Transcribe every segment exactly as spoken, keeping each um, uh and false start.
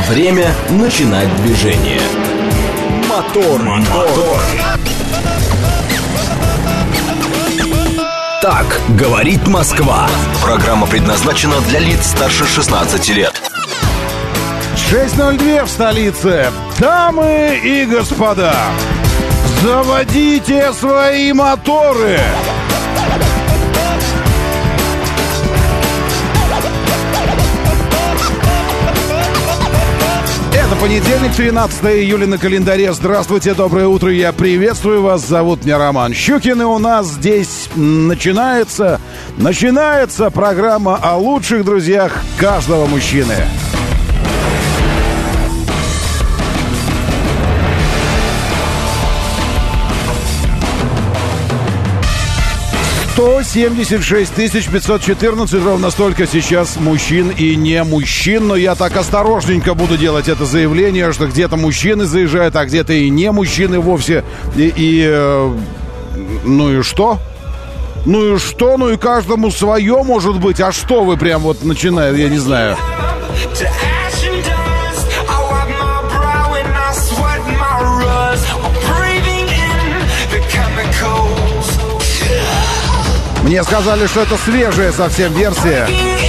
Время начинать движение. Мотор, мотор. Так говорит Москва. Программа предназначена для лиц старше шестнадцати лет. шесть ноль два в столице. Дамы и господа, заводите свои моторы. Это понедельник, тринадцатое июля на календаре. Здравствуйте, доброе утро, я приветствую вас. Зовут меня Роман Щукин, и у нас здесь начинается, начинается программа о лучших друзьях каждого мужчины. сто семьдесят шесть тысяч пятьсот четырнадцать, ровно столько сейчас мужчин и не мужчин. Но я так осторожненько буду делать это заявление, что где-то мужчины заезжают, а где-то и не мужчины вовсе. И, и э, ну и что? Ну и что? Ну и каждому свое, может быть. А что вы прям вот начинаете, я не знаю. Мне сказали, что это свежая совсем версия.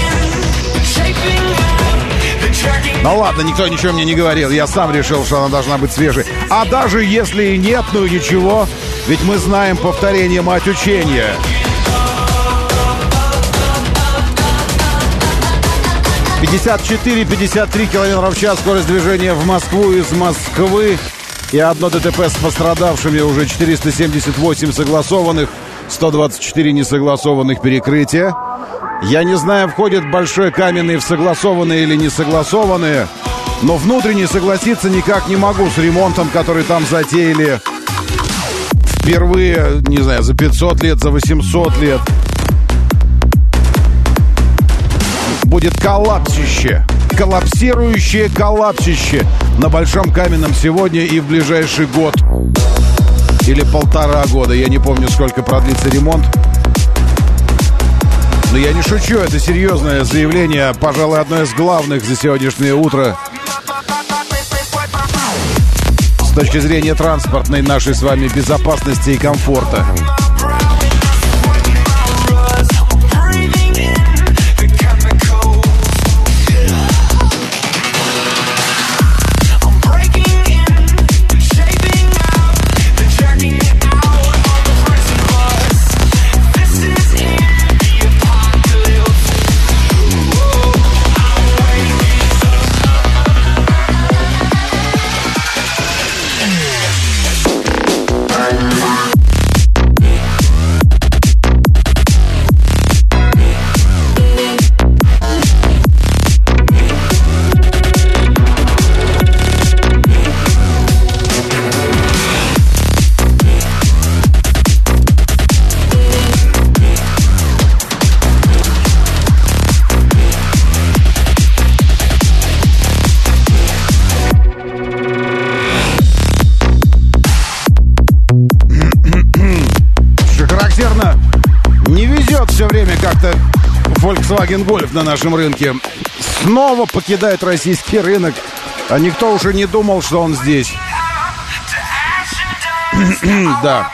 Ну ладно, никто ничего мне не говорил. Я сам решил, что она должна быть свежей. А даже если и нет, ну и ничего. Ведь мы знаем повторение мать учения. пятьдесят четыре пятьдесят три километра в час скорость движения в Москву из Москвы. И одно ДТП с пострадавшими, уже четыреста семьдесят восемь согласованных, сто двадцать четыре несогласованных перекрытия. Я не знаю, входит Большой Каменный в согласованные или несогласованные, но внутренне согласиться никак не могу с ремонтом, который там затеяли впервые, не знаю, за пятьсот лет, за восемьсот лет. Будет коллапсище, коллапсирующее коллапсище на Большом Каменном сегодня и в ближайший год. Или полтора года, я не помню, сколько продлится ремонт. Но я не шучу, это серьезное заявление, пожалуй, одно из главных за сегодняшнее утро с точки зрения транспортной нашей с вами безопасности и комфорта. Volkswagen Golf на нашем рынке снова покидает российский рынок, а никто уже не думал, что он здесь. Да.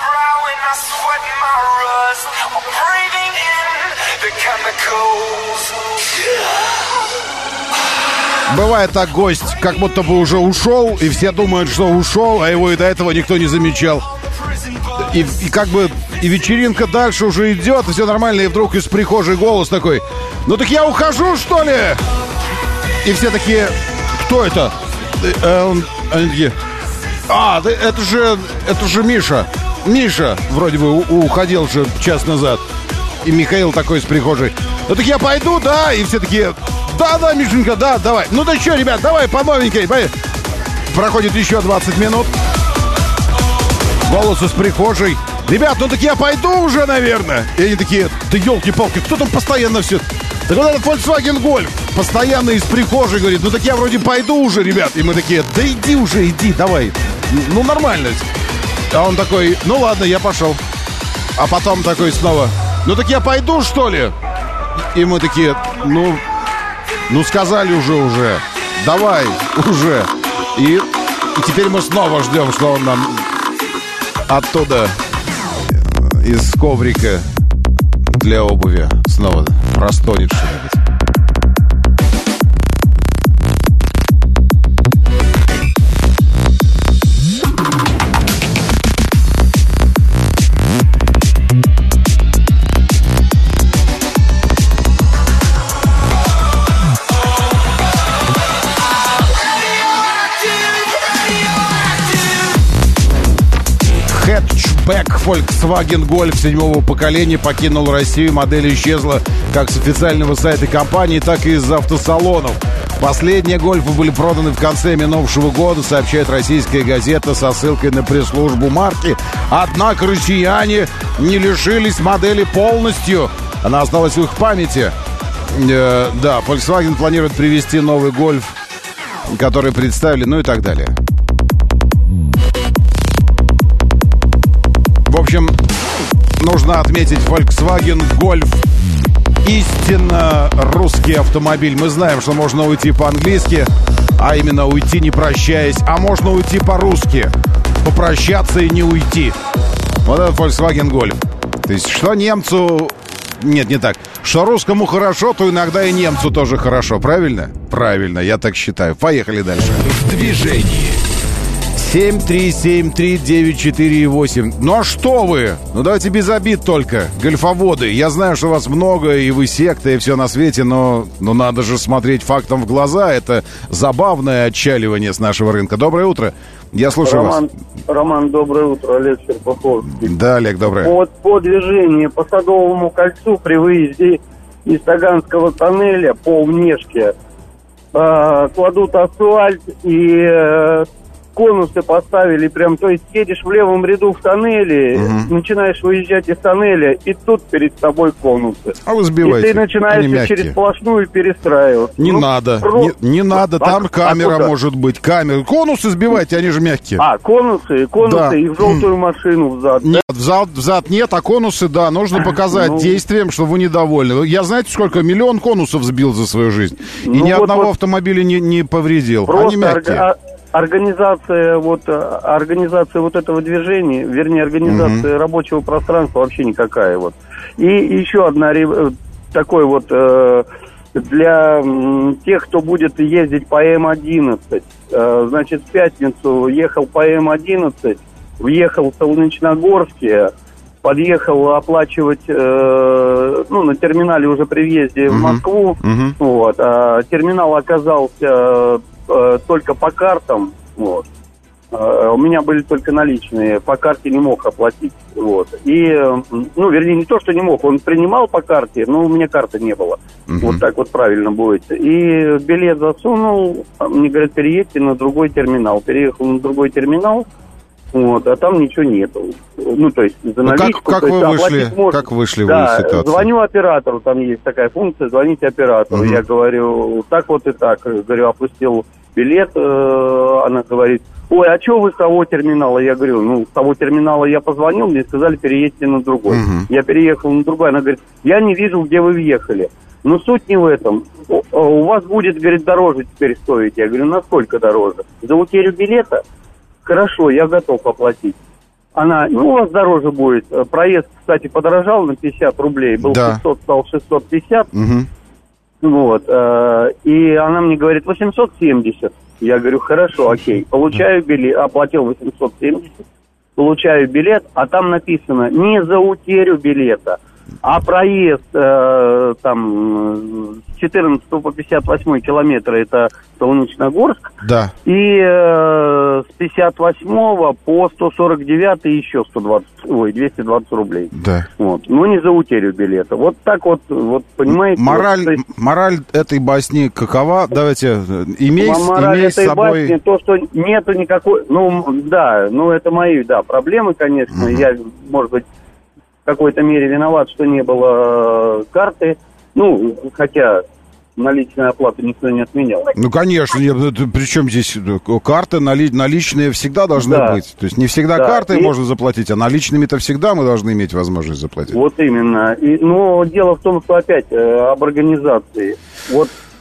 Бывает так, гость как будто бы уже ушел, и все думают, что ушел, а его и до этого никто не замечал. И, и как бы и вечеринка дальше уже идет, и все нормально, и вдруг из прихожей голос такой: ну так я ухожу, что ли? И все такие: кто это? Они такие: а, это же, это же Миша. Миша вроде бы уходил же час назад. И Михаил такой из прихожей: ну так я пойду, да? И все такие: да, да, Мишенька, да, давай. Ну да что, ребят, давай по новенькой. Проходит еще двадцать минут. Голос из прихожей: ребят, ну так я пойду уже, наверное. И они такие: да елки-палки, кто там постоянно все? Так вот этот Volkswagen Golf постоянно из прихожей говорит: ну так я вроде пойду уже, ребят. И мы такие: да иди уже, иди, давай. Ну нормально. А он такой: ну ладно, я пошел. А потом такой снова: ну так я пойду, что ли? И мы такие: ну, ну сказали уже уже. давай уже. И, и теперь мы снова ждем, что он нам оттуда, из коврика для обуви, снова простонет что-нибудь. Хэтчбэк Volkswagen Golf седьмого поколения покинул Россию. Модель исчезла как с официального сайта компании, так и из автосалонов. Последние Гольфы были проданы в конце минувшего года, сообщает российская газета со ссылкой на пресс-службу марки. Однако россияне не лишились модели полностью. Она осталась в их памяти. Э, да, Volkswagen планирует привезти новый Гольф, который представили, ну и так далее. В общем, нужно отметить, Volkswagen Golf истинно русский автомобиль. Мы знаем, что можно уйти по-английски, а именно уйти не прощаясь, а можно уйти по-русски, попрощаться и не уйти. Вот это Volkswagen Golf. То есть, что немцу... Нет, не так. Что русскому хорошо, то иногда и немцу тоже хорошо. Правильно? Правильно, я так считаю. Поехали дальше. В движении. семь три семь три девять четыре восемь. Ну а что вы? Ну давайте без обид только, гольфоводы. Я знаю, что вас много, и вы секта, и все на свете, но, но надо же смотреть фактам в глаза. Это забавное отчаливание с нашего рынка. Доброе утро. Я слушаю Роман, вас. Роман, доброе утро. Олег Серпуховский. Да, Олег, доброе. По, по движению по Садовому кольцу при выезде из Таганского тоннеля по внешке э, кладут асфальт и... Э, конусы поставили прям, то есть едешь в левом ряду в тоннеле, угу. начинаешь выезжать из тоннеля, и тут перед тобой конусы. А вы сбиваете. И ты начинаешь через сплошную перестраиваться. Не ну, надо, про... не, не надо, там а, камера а может быть, камера. Конусы сбивайте, они же мягкие. А, конусы, конусы да. и в желтую машину взад. Нет, взад, взад нет, а конусы, да, нужно показать ну... действием, что вы недовольны. Я знаете, сколько? Миллион конусов сбил за свою жизнь. И ну, ни вот, одного вот... автомобиля не, не повредил. Просто они мягкие. Орга... Организация вот, организация вот этого движения, вернее, организация uh-huh. рабочего пространства вообще никакая. Вот. И еще одна такой вот э, для тех, кто будет ездить по эм одиннадцать. Э, значит, в пятницу ехал по эм одиннадцать, въехал в Солнечногорске, подъехал оплачивать, э, ну, на терминале уже при въезде uh-huh. в Москву. Uh-huh. Вот, а терминал оказался... только по картам, вот. У меня были только наличные, по карте не мог оплатить, вот. И, ну, вернее, не то, что не мог, он принимал по карте, но у меня карты не было. Uh-huh. Вот так вот правильно будет. И билет засунул, мне говорят, переедьте на другой терминал. Переехал на другой терминал, вот, а там ничего нету. Ну, то есть, за наличку... Как, как, вы, вышли, как вышли да, вы из ситуации? Звоню оператору, там есть такая функция, звоните оператору. Uh-huh. Я говорю, так вот и так. Говорю, опустил билет, она говорит, ой, а что вы с того терминала? Я говорю, ну, с того терминала я позвонил, мне сказали, переедьте на другой. Uh-huh. Я переехал на другой, она говорит, я не вижу, где вы въехали. Но суть не в этом. У вас будет, говорит, дороже теперь стоить. Я говорю, насколько дороже? За утерю билета? Хорошо, я готов оплатить. Она, ну, у вас дороже будет. Проезд, кстати, подорожал на пятьдесят рублей. Был да. пятьсот, стал шестьсот пятьдесят. Uh-huh. Вот, э, и она мне говорит восемьсот семьдесят. Я говорю, хорошо, окей. Получаю билет, оплатил восемьсот семьдесят, получаю билет, а там написано не за утерю билета, а проезд э, там с четырнадцатого по пятьдесят восьмой километра это Солнечногорск. Да. И э, с пятьдесят восьмого по сто сорок девятый еще сто двадцать, ой, двести двадцать рублей. Да. Вот. Но не за утерю билета. Вот так вот, вот понимаете. Мораль, вот, есть... мораль этой басни какова? Давайте, имей, мораль имей этой с собой... басни, то, что нету никакой... Ну, да, ну это мои, да, проблемы, конечно. Uh-huh. Я, может быть, в какой-то мере виноват, что не было э, карты. Ну, хотя наличную оплату никто не отменял. Ну, конечно. Причем здесь карты нали, наличные всегда должны да. быть. То есть не всегда да. картой и... можно заплатить, а наличными-то всегда мы должны иметь возможность заплатить. Вот именно. И, но дело в том, что опять э, об организации. Вот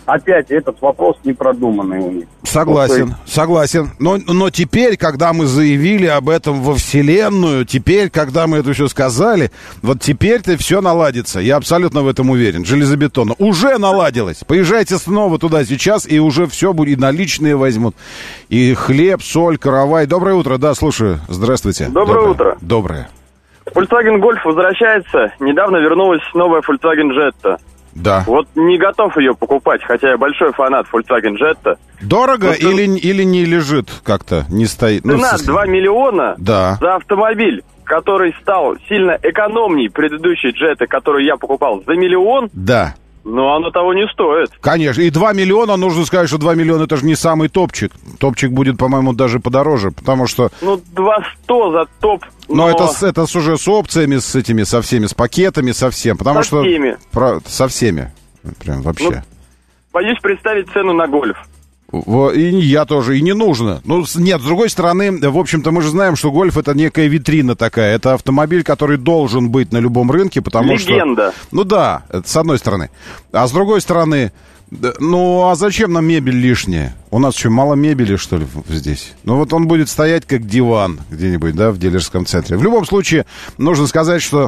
опять этот вопрос непродуманный у них. Согласен, вот, согласен. Но, но теперь, когда мы заявили об этом во Вселенную, теперь, когда мы это все сказали, вот теперь-то все наладится. Я абсолютно в этом уверен. Железобетонно. Уже наладилось. Поезжайте снова туда сейчас, и уже все будет. И наличные возьмут. И хлеб, соль, каравай. Доброе утро. Да, слушаю. Здравствуйте. Доброе, Доброе. утро. Доброе. Volkswagen Golf возвращается. Недавно вернулась новая Volkswagen Jetta. Да. Вот не готов ее покупать, хотя я большой фанат Volkswagen Jetta. Дорого вот, или, или не лежит как-то, не стоит? Цена ну, два миллиона да. за автомобиль, который стал сильно экономней предыдущей Jetta, которую я покупал за миллион. Да. Но оно того не стоит. Конечно. И два миллиона, нужно сказать, что два миллиона это же не самый топчик. Топчик будет, по-моему, даже подороже, потому что... Ну, два сто за топ. Но, но это, это уже с опциями, с этими, со всеми, с пакетами, со всем. Потому со что... всеми. Про, со всеми. Прям вообще. Ну, боюсь представить цену на Гольф. И я тоже, и не нужно. Ну, нет, с другой стороны, в общем-то, мы же знаем, что Гольф — это некая витрина такая. Это автомобиль, который должен быть на любом рынке, потому что... Легенда. Ну да, это с одной стороны. А с другой стороны, ну, а зачем нам мебель лишняя? У нас что, мало мебели, что ли, здесь? Ну, вот он будет стоять как диван где-нибудь, да, в дилерском центре. В любом случае, нужно сказать, что...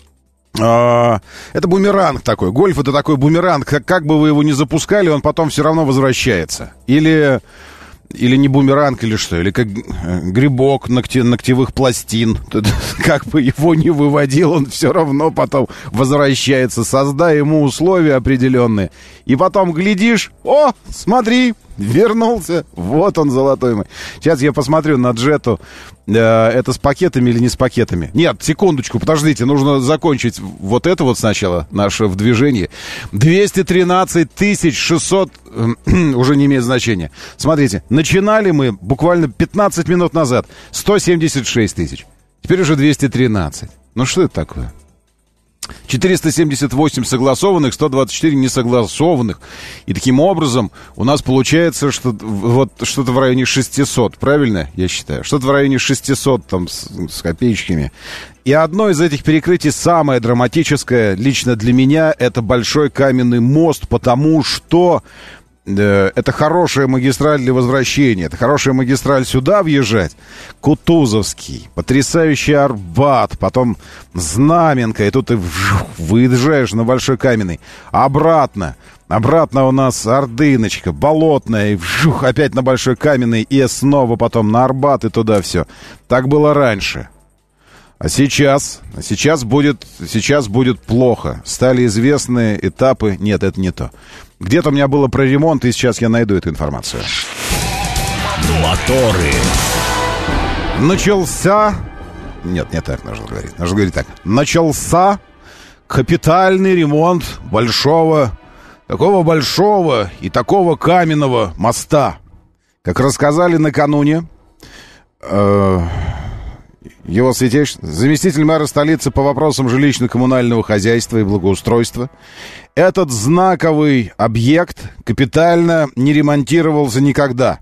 Uh, это бумеранг такой. Гольф — это такой бумеранг. Как, как бы вы его ни запускали, он потом все равно возвращается. Или, или не бумеранг, или что. Или как грибок ногти, ногтевых пластин. Тут, как бы его ни выводил, он все равно потом возвращается. Создай ему условия определенные. И потом глядишь, о, смотри, вернулся. Вот он, золотой мой. Сейчас я посмотрю на Джетту. Это с пакетами или не с пакетами? Нет, секундочку, подождите, нужно закончить вот это вот сначала, наше в движении. двести тринадцать тысяч шестьсот уже не имеет значения. Смотрите, начинали мы буквально пятнадцать минут назад. сто семьдесят шесть тысяч. Теперь уже двести тринадцать. Ну что это такое? четыреста семьдесят восемь согласованных, сто двадцать четыре несогласованных. И таким образом у нас получается что вот что-то в районе шестисот, правильно, я считаю? Что-то в районе шестисот там с, с копеечками. И одно из этих перекрытий, самое драматическое лично для меня, это Большой Каменный мост, потому что э, это хорошая магистраль для возвращения, это хорошая магистраль сюда въезжать. Кутузовский, потрясающий Арбат, потом Знаменка, и тут ты выезжаешь на Большой Каменный. Обратно, обратно у нас Ордыночка, Болотная, и вжух, опять на Большой Каменный, и снова потом на Арбат, и туда все. Так было раньше. А сейчас, а сейчас будет, сейчас будет плохо. Стали известны этапы. Нет, это не то. Где-то у меня было про ремонт, и сейчас я найду эту информацию. Моторы. Начался... Нет, не так нужно говорить. Нужно говорить так. Начался капитальный ремонт большого, такого большого и такого каменного моста. Как рассказали накануне... Э- Его святейшество, заместитель мэра столицы по вопросам жилищно-коммунального хозяйства и благоустройства. Этот знаковый объект капитально не ремонтировался никогда.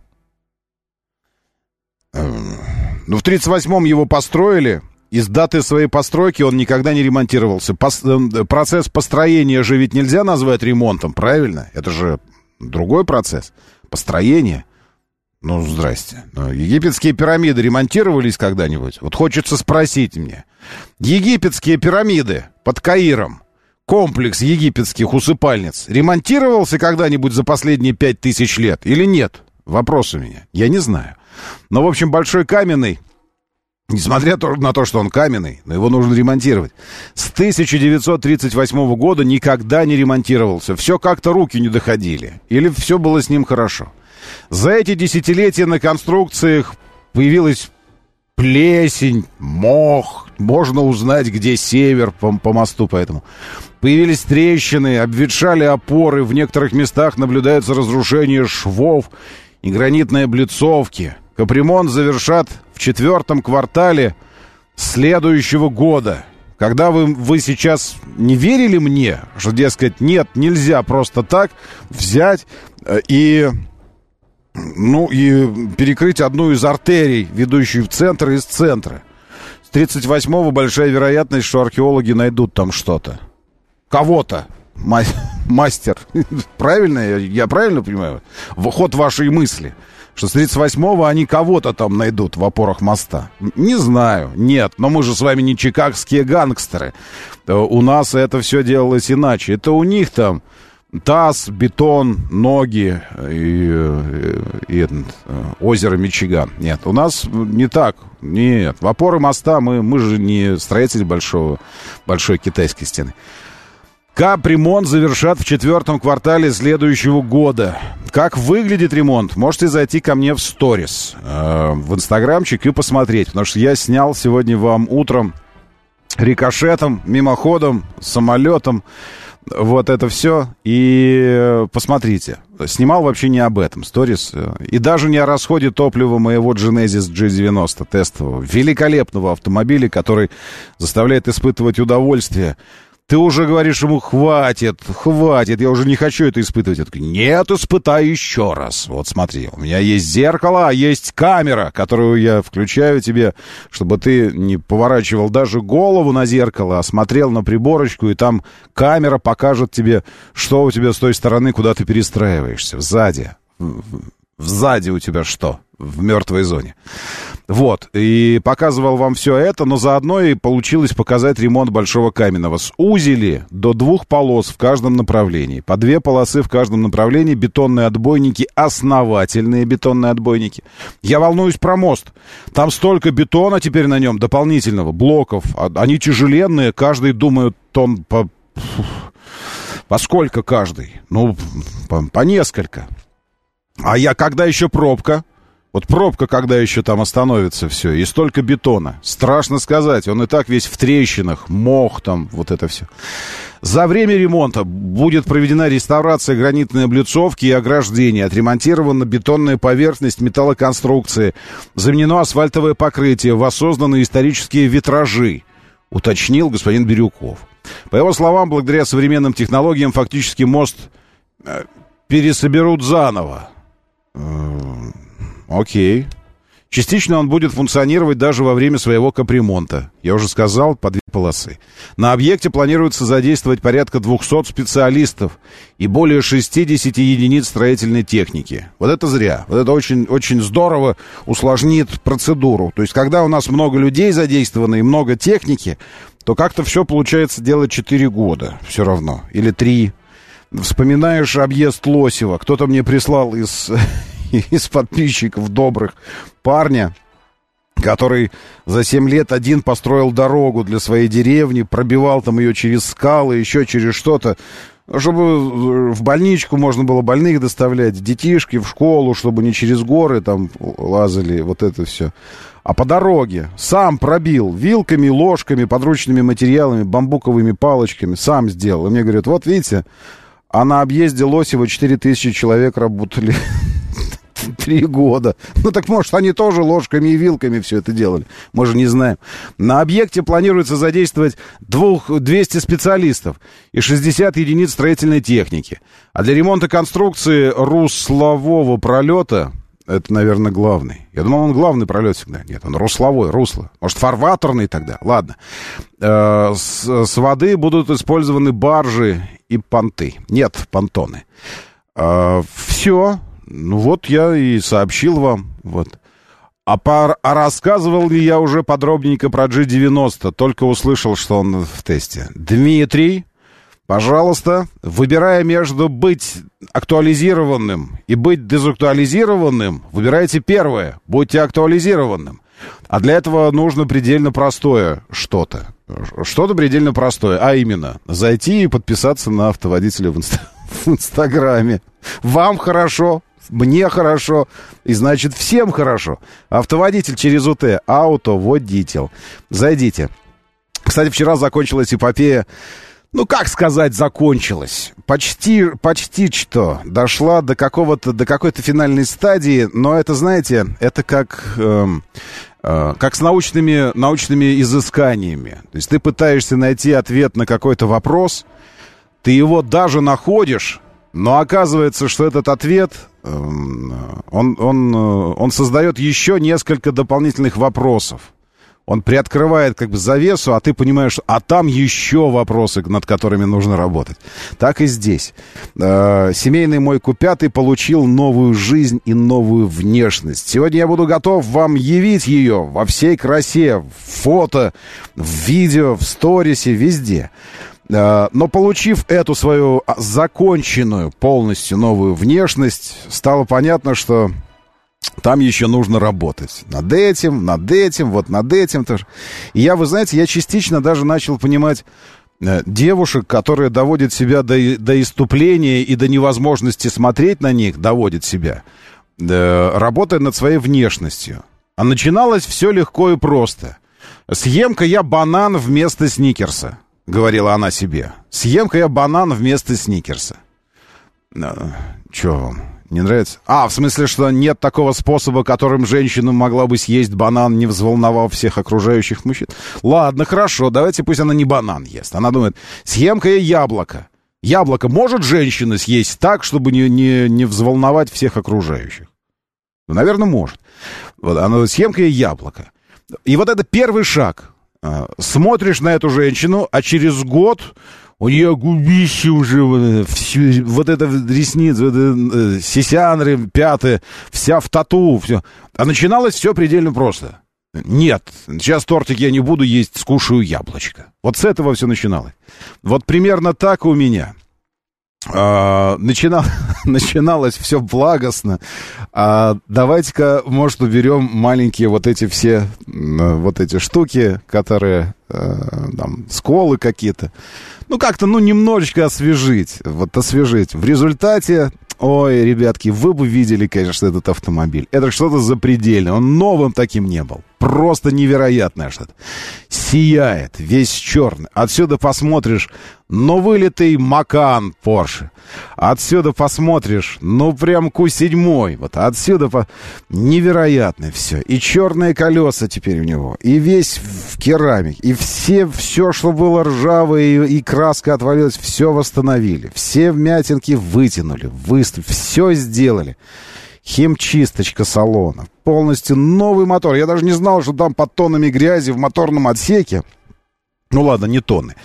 Ну, в тридцать восьмом его построили, и с даты своей постройки он никогда не ремонтировался. Пос- процесс построения же ведь нельзя назвать ремонтом, правильно? Это же другой процесс. Построение. Ну, здрасте. Но египетские пирамиды ремонтировались когда-нибудь? Вот хочется спросить мне. Египетские пирамиды под Каиром, комплекс египетских усыпальниц, ремонтировался когда-нибудь за последние пять тысяч лет или нет? Вопрос у меня. Я не знаю. Но, в общем, Большой Каменный, несмотря на то, что он каменный, но его нужно ремонтировать, с тысяча девятьсот тридцать восьмого года никогда не ремонтировался. Все как-то руки не доходили. Или все было с ним хорошо. За эти десятилетия на конструкциях появилась плесень, мох. Можно узнать, где север по, по мосту, поэтому. Появились трещины, обветшали опоры. В некоторых местах наблюдается разрушение швов и гранитные облицовки. Капремонт завершат в четвертом квартале следующего года. Когда вы, вы сейчас не верили мне, что, дескать, нет, нельзя просто так взять э, и... Ну, и перекрыть одну из артерий, ведущую в центр, из центра. С тридцать восьмого большая вероятность, что археологи найдут там что-то. Кого-то. мастер. Правильно? Я, я правильно понимаю? В ход вашей мысли. Что с тридцать восьмого они кого-то там найдут в опорах моста. Не знаю, нет. Но мы же с вами не чикагские гангстеры. У нас это все делалось иначе. Это у них там таз, бетон, ноги и, и, и озеро Мичиган. Нет, у нас не так. Нет, в опоры моста мы, мы же не строители большого, большой китайской стены. Капремонт завершат в четвертом квартале следующего года. Как выглядит ремонт? Можете зайти ко мне в сторис, э, в инстаграмчик и посмотреть. Потому что я снял сегодня вам утром рикошетом, мимоходом, самолетом. Вот это все. И посмотрите. Снимал вообще не об этом. Сторис. И даже не о расходе топлива моего Genesis джи девяносто тестового. Великолепного автомобиля, который заставляет испытывать удовольствие. Ты уже говоришь ему: хватит, хватит, я уже не хочу это испытывать. Я такой: нет, испытай еще раз. Вот смотри, у меня есть зеркало, а есть камера, которую я включаю тебе, чтобы ты не поворачивал даже голову на зеркало, а смотрел на приборочку, и там камера покажет тебе, что у тебя с той стороны, куда ты перестраиваешься. Сзади. Сзади у тебя что? В мертвой зоне. Вот. И показывал вам все это, но заодно и получилось показать ремонт Большого Каменного. Сузили до двух полос в каждом направлении. По две полосы в каждом направлении. Бетонные отбойники, основательные бетонные отбойники. Я волнуюсь про мост. Там столько бетона теперь на нем, дополнительного, блоков. Они тяжеленные, каждый, думаю, тонн по... По сколько каждый? Ну, по, по несколько. А я, когда еще пробка? Вот пробка, когда еще там остановится все, и столько бетона. Страшно сказать, он и так весь в трещинах, мох там, вот это все. За время ремонта будет проведена реставрация гранитной облицовки и ограждения, отремонтирована бетонная поверхность металлоконструкции, заменено асфальтовое покрытие, воссозданы исторические витражи, уточнил господин Бирюков. По его словам, благодаря современным технологиям фактически мост э, пересоберут заново. Окей. Частично он будет функционировать даже во время своего капремонта. Я уже сказал, по две полосы. На объекте планируется задействовать порядка двухсот специалистов и более шестидесяти единиц строительной техники. Вот это зря. Вот это очень, очень здорово усложнит процедуру. То есть, когда у нас много людей задействовано и много техники, то как-то все получается делать четыре года все равно. Или три. Вспоминаешь объезд Лосева. Кто-то мне прислал из... из подписчиков добрых парня, который за семь лет один построил дорогу для своей деревни, пробивал там ее через скалы, еще через что-то, чтобы в больничку можно было больных доставлять, детишки в школу, чтобы не через горы там лазали, вот это все. А по дороге сам пробил вилками, ложками, подручными материалами, бамбуковыми палочками, сам сделал. И мне говорят: вот видите, а на объезде Лосева четыре тысячи человек работали три года. Ну так может они тоже ложками и вилками все это делали. Мы же не знаем. На объекте планируется задействовать двести специалистов и шестьдесят единиц строительной техники. А для ремонта конструкции руслового пролета, это, наверное, главный. Я думал, он главный пролет всегда. Нет, он русловой, русло. Может, фарватерный тогда? Ладно. С, с воды будут использованы баржи и понты. Нет, понтоны. Все. Ну вот я и сообщил вам. Вот. А, пар, а рассказывал ли я уже подробненько про джи девяносто? Только услышал, что он в тесте. Дмитрий, пожалуйста, выбирая между быть актуализированным и быть дезактуализированным, выбирайте первое. Будьте актуализированным. А для этого нужно предельно простое что-то. Что-то предельно простое. А именно, зайти и подписаться на автоводителя в, инста- в Инстаграме. Вам хорошо. Мне хорошо, и значит всем хорошо. Автоводитель через УТ, автоводитель. Зайдите. Кстати, вчера закончилась эпопея. Ну, как сказать, закончилась? Почти, почти что. Дошла до какого-то, до какой-то финальной стадии, но это, знаете, это как... Эм, э, как с научными, научными изысканиями. То есть ты пытаешься найти ответ на какой-то вопрос, ты его даже находишь, но оказывается, что этот ответ, он, он, он создает еще несколько дополнительных вопросов Он приоткрывает как бы завесу, а ты понимаешь, а там еще вопросы, над которыми нужно работать. Так и здесь. Э, семейный мой купятый получил новую жизнь и новую внешность. Сегодня я буду готов вам явить ее во всей красе, в фото, в видео, в сторисе, везде. Э, но получив эту свою законченную полностью новую внешность, стало понятно, что... Там еще нужно работать. Над этим, над этим, вот над этим тоже. И я, вы знаете, я частично даже начал понимать э, девушек, которые доводят себя до, до исступления и до невозможности смотреть на них, доводят себя, э, работая над своей внешностью. А начиналось все легко и просто. «Съем-ка я банан вместо сникерса», — говорила она себе. «Съем-ка я банан вместо сникерса». Э, Че вам? Не нравится? А, в смысле, что нет такого способа, которым женщина могла бы съесть банан, не взволновав всех окружающих мужчин? Ладно, хорошо, давайте пусть она не банан ест. Она думает, съем-ка я яблоко. Яблоко может женщина съесть так, чтобы не, не, не взволновать всех окружающих? Ну, наверное, может. Вот, она говорит, съем-ка я яблоко. И вот это первый шаг. Смотришь на эту женщину, а через год... У нее губище уже, вот, все, вот это ресницы, вот это, сисянры, пятые, вся в тату, все. А начиналось все предельно просто. Нет, сейчас тортик я не буду есть, скушаю яблочко. Вот с этого все начиналось. Вот примерно так у меня. А, начинал, начиналось все благостно. А, давайте-ка, может, уберем маленькие вот эти все, вот эти штуки, которые, а, там, сколы какие-то. Ну, как-то, ну, немножечко освежить. Вот освежить. В результате, ой, ребятки, вы бы видели, конечно, этот автомобиль. Это что-то запредельное. Он новым таким не был. Просто невероятное что-то. Сияет, весь черный. Отсюда посмотришь, ну, вылитый Макан Порше. Отсюда посмотришь, ну, прям Ку семь. Вот отсюда по... невероятное все. И черные колеса теперь у него. И весь в керамике. И все, все, что было ржавое, и, и краска отвалилась, все восстановили. Все вмятинки вытянули, выставили, все сделали. Химчисточка салона. Полностью новый мотор. Я даже не знал, что там под тоннами грязи в моторном отсеке. Ну ладно, не тонны.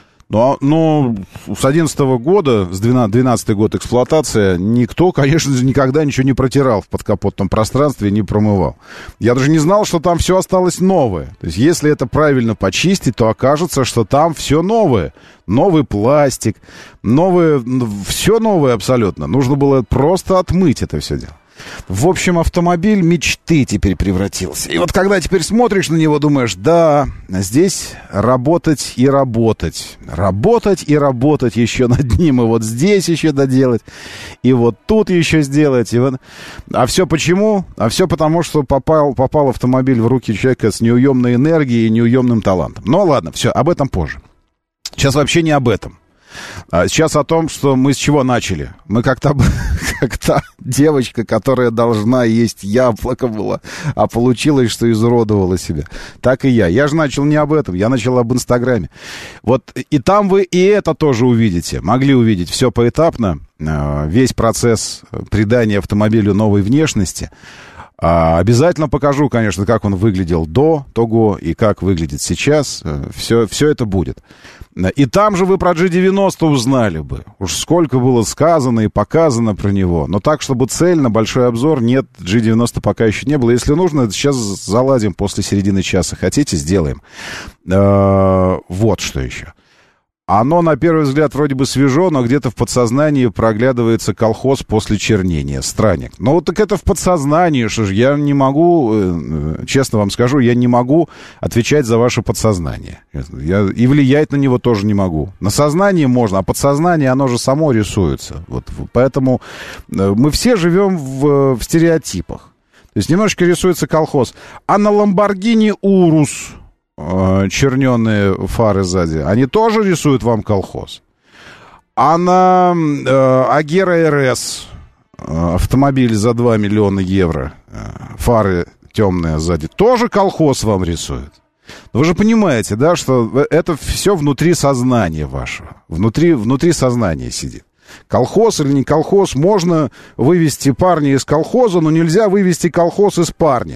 Но, но с одиннадцатого года, с двенадцатый год эксплуатация, никто, конечно же, никогда ничего не протирал в подкапотном пространстве, не промывал. Я даже не знал, что там все осталось новое. То есть, если это правильно почистить, то окажется, что там все новое. Новый пластик, новое, все новое абсолютно. Нужно было просто отмыть это все дело. В общем, автомобиль мечты теперь превратился. И вот когда теперь смотришь на него, думаешь, да, здесь работать и работать. Работать и работать еще над ним. И вот здесь еще доделать. И вот тут еще сделать. И вот... А все почему? А все потому, что попал, попал автомобиль в руки человека с неуемной энергией и неуемным талантом. Ну ладно, все, об этом позже. Сейчас вообще не об этом. А сейчас о том, что мы с чего начали. Мы как-то, как та девочка, которая должна есть яблоко была, а получилось, что изуродовала себя. Так и я. Я же начал не об этом, я начал об Инстаграме. Вот и там вы и это тоже увидите. Могли увидеть все поэтапно. Весь процесс придания автомобилю новой внешности. Обязательно покажу, конечно, как он выглядел до того и как выглядит сейчас. Все, все это будет. И там же вы про джи девяносто узнали бы. Уж сколько было сказано и показано про него. Но так, чтобы цельно, большой обзор, нет, джи девяносто пока еще не было. Если нужно, сейчас заладим после середины часа. Хотите, сделаем. Вот что еще. Оно, на первый взгляд, вроде бы свежо, но где-то в подсознании проглядывается колхоз после чернения. Странник. Ну, вот так это в подсознании, что ж, я не могу, честно вам скажу, я не могу отвечать за ваше подсознание. Я, и влиять на него тоже не могу. На сознание можно, а подсознание, оно же само рисуется. Вот, поэтому мы все живем в, в стереотипах. То есть немножечко рисуется колхоз. А на Ламборгини Урус... черненые фары сзади, они тоже рисуют вам колхоз. А на э, Агера эр эс э, автомобиль за два миллиона евро, э, фары темные сзади, тоже колхоз вам рисует. Вы же понимаете, да, что это все внутри сознания вашего. Внутри, внутри сознания сидит. Колхоз или не колхоз, можно вывести парня из колхоза, но нельзя вывести колхоз из парня.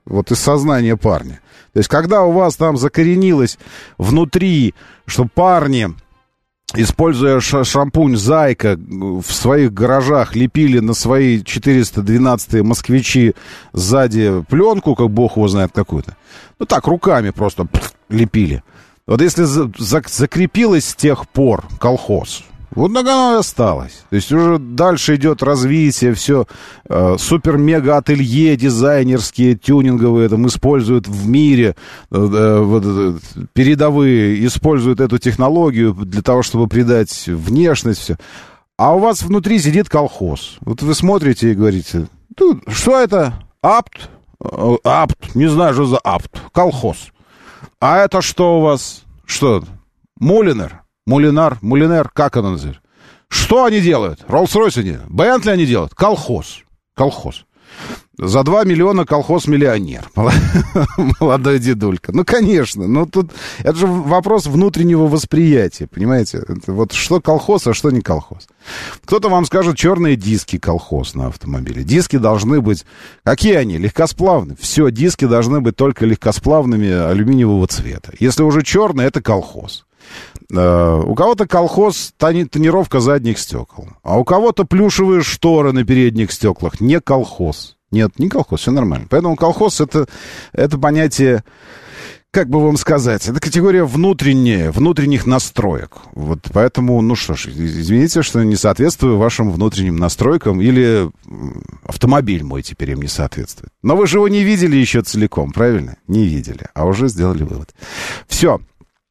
вот из сознания парня. То есть, когда у вас там закоренилось внутри, что парни, используя шампунь «Зайка», в своих гаражах лепили на свои четыреста двенадцатые москвичи сзади пленку, как бог его знает какую-то. Ну так, руками просто лепили. Вот если за- за- закрепилось с тех пор колхоз, вот так оно и осталось. То есть уже дальше идет развитие, все э, супер-мега-ателье дизайнерские, тюнинговые там используют в мире, э, э, вот, э, передовые используют эту технологию для того, чтобы придать внешность, все. А у вас внутри сидит колхоз. Вот вы смотрите и говорите, что это? Апт? Апт, не знаю, что за апт. Колхоз. А это что у вас? Что? Мулинер? Мулинар, мулинер, как оно называется? Что они делают? Роллс-Ройс они? Бентли они делают? Колхоз. Колхоз. За два миллиона колхоз-миллионер. Молодой дедулька. Ну, конечно. Ну, тут это же вопрос внутреннего восприятия, понимаете? Это вот что колхоз, а что не колхоз. Кто-то вам скажет, черные диски колхоз на автомобиле. Диски должны быть... Какие они? Легкосплавные. Все, диски должны быть только легкосплавными алюминиевого цвета. Если уже черные, это колхоз. Uh, у кого-то колхоз тони, тонировка задних стекол, а у кого-то плюшевые шторы на передних стеклах. Не колхоз. Нет, не колхоз, все нормально. Поэтому колхоз это, это понятие, как бы вам сказать, это категория внутренняя, внутренних настроек. Вот поэтому, ну что ж, извините, что не соответствую вашим внутренним настройкам, или автомобиль мой теперь им не соответствует. Но вы же его не видели еще целиком, правильно? Не видели, а уже сделали вывод. Все.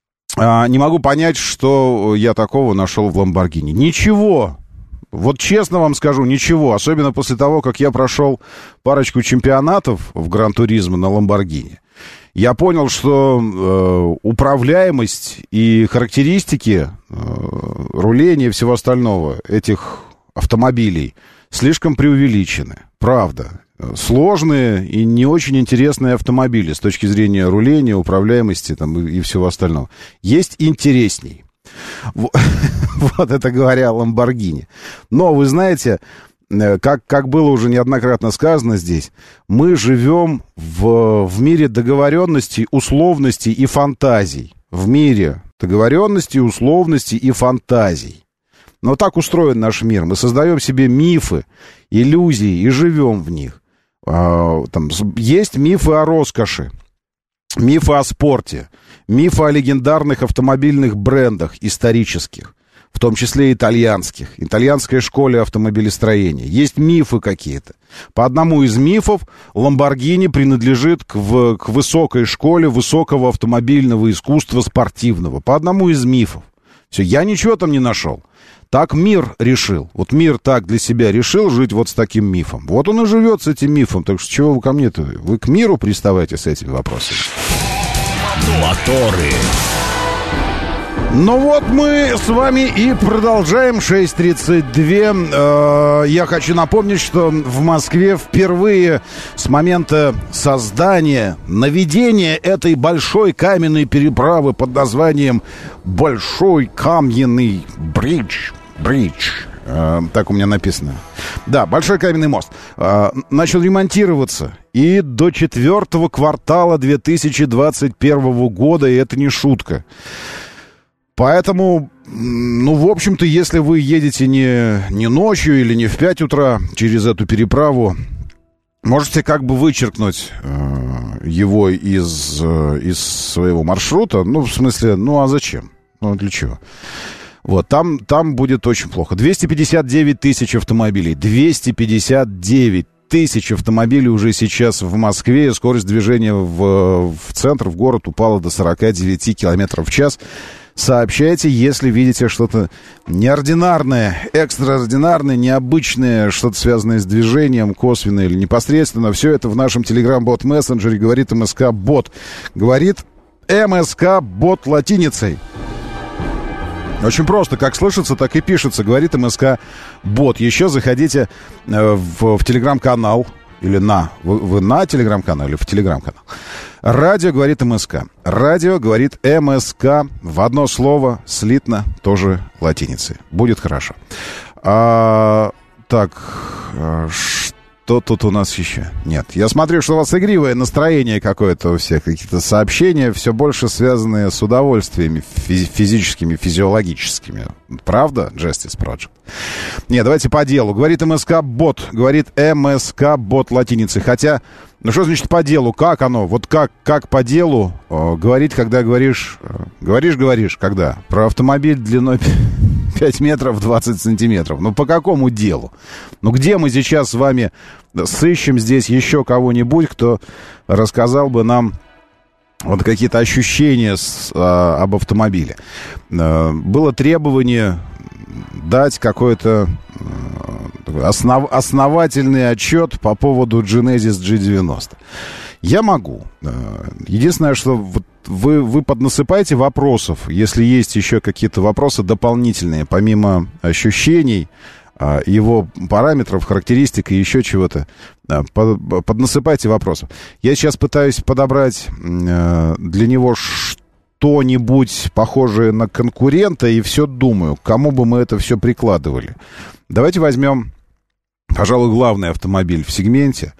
Не могу понять, что я такого нашел в Ламборгини. Ничего. Вот честно вам скажу, ничего. Особенно после того, как я прошел парочку чемпионатов в Гран-туризмо на Ламборгини. Я понял, что э, управляемость и характеристики э, руления и всего остального этих автомобилей слишком преувеличены. Правда. Сложные и не очень интересные автомобили с точки зрения руления, управляемости там, и, и всего остального. Есть интересней. Вот это говоря о Ламборгини. Но вы знаете, как, как было уже неоднократно сказано здесь, мы живем в, в мире договоренностей, условностей и фантазий. В мире договоренностей, условностей и фантазий. Но так устроен наш мир. Мы создаем себе мифы, иллюзии и живем в них. Там есть мифы о роскоши, мифы о спорте, мифы о легендарных автомобильных брендах исторических, в том числе итальянских, итальянской школе автомобилестроения. Есть мифы какие-то. По одному из мифов Ламборгини принадлежит к, в, к высокой школе высокого автомобильного искусства спортивного. По одному из мифов. Все, я ничего там не нашел. Так мир решил. Вот мир так для себя решил жить вот с таким мифом. Вот он и живет с этим мифом. Так что чего вы ко мне-то? Вы к миру приставайте с этими вопросами. Моторы. Ну вот мы с вами и продолжаем. шесть тридцать два. Я хочу напомнить, что в Москве впервые с момента создания, наведения этой большой каменной переправы под названием Большой каменный бридж, бридж, так у меня написано. Да, Большой каменный мост начал ремонтироваться. И до четвертого квартала две тысячи двадцать первого года, и это не шутка. Поэтому, ну, в общем-то, если вы едете не, не ночью или не в пять утра через эту переправу, можете как бы вычеркнуть э, его из, э, из своего маршрута. Ну, в смысле, ну, а зачем? Ну, для чего? Вот, там, там будет очень плохо. двести пятьдесят девять тысяч автомобилей. двести пятьдесят девять тысяч автомобилей уже сейчас в Москве. Скорость движения в, в центр, в город упала до сорок девять километров в час. Сообщайте, если видите что-то неординарное, экстраординарное, необычное, что-то связанное с движением, косвенно или непосредственно. Все это в нашем Telegram-бот-мессенджере говорит МСК-бот. Говорит МСК-бот латиницей. Очень просто, как слышится, так и пишется. Говорит МСК-бот. Еще заходите в, в Telegram-канал. Или на. Вы, вы на телеграм-канал или в телеграм-канал. Радио говорит МСК. Радио говорит МСК. В одно слово, слитно, тоже латиницей. Будет хорошо. А, так, Что тут у нас еще? Нет. Я смотрю, что у вас игривое настроение какое-то у всех. Какие-то сообщения, все больше связанные с удовольствиями физи- физическими, физиологическими. Правда, Justice Project? Нет, давайте по делу. Говорит МСК-бот. Говорит МСК-бот латиницей. Хотя, ну что значит по делу? Как оно? Вот как, как по делу э, говорить, когда говоришь... Э, говоришь, говоришь, когда? Про автомобиль длиной пять метров двадцать сантиметров. Ну по какому делу? Ну где мы сейчас с вами сыщем здесь еще кого-нибудь, кто рассказал бы нам вот какие-то ощущения с, а, об автомобиле? А, было требование дать какой-то а, основ, основательный отчет по поводу Genesis джи девяносто. Я могу. Единственное, что вот вы, вы поднасыпаете вопросов, если есть еще какие-то вопросы дополнительные, помимо ощущений, его параметров, характеристик и еще чего-то. Поднасыпайте вопросов. Я сейчас пытаюсь подобрать для него что-нибудь похожее на конкурента, и все думаю, к кому бы мы это все прикладывали. Давайте возьмем, пожалуй, главный автомобиль в сегменте.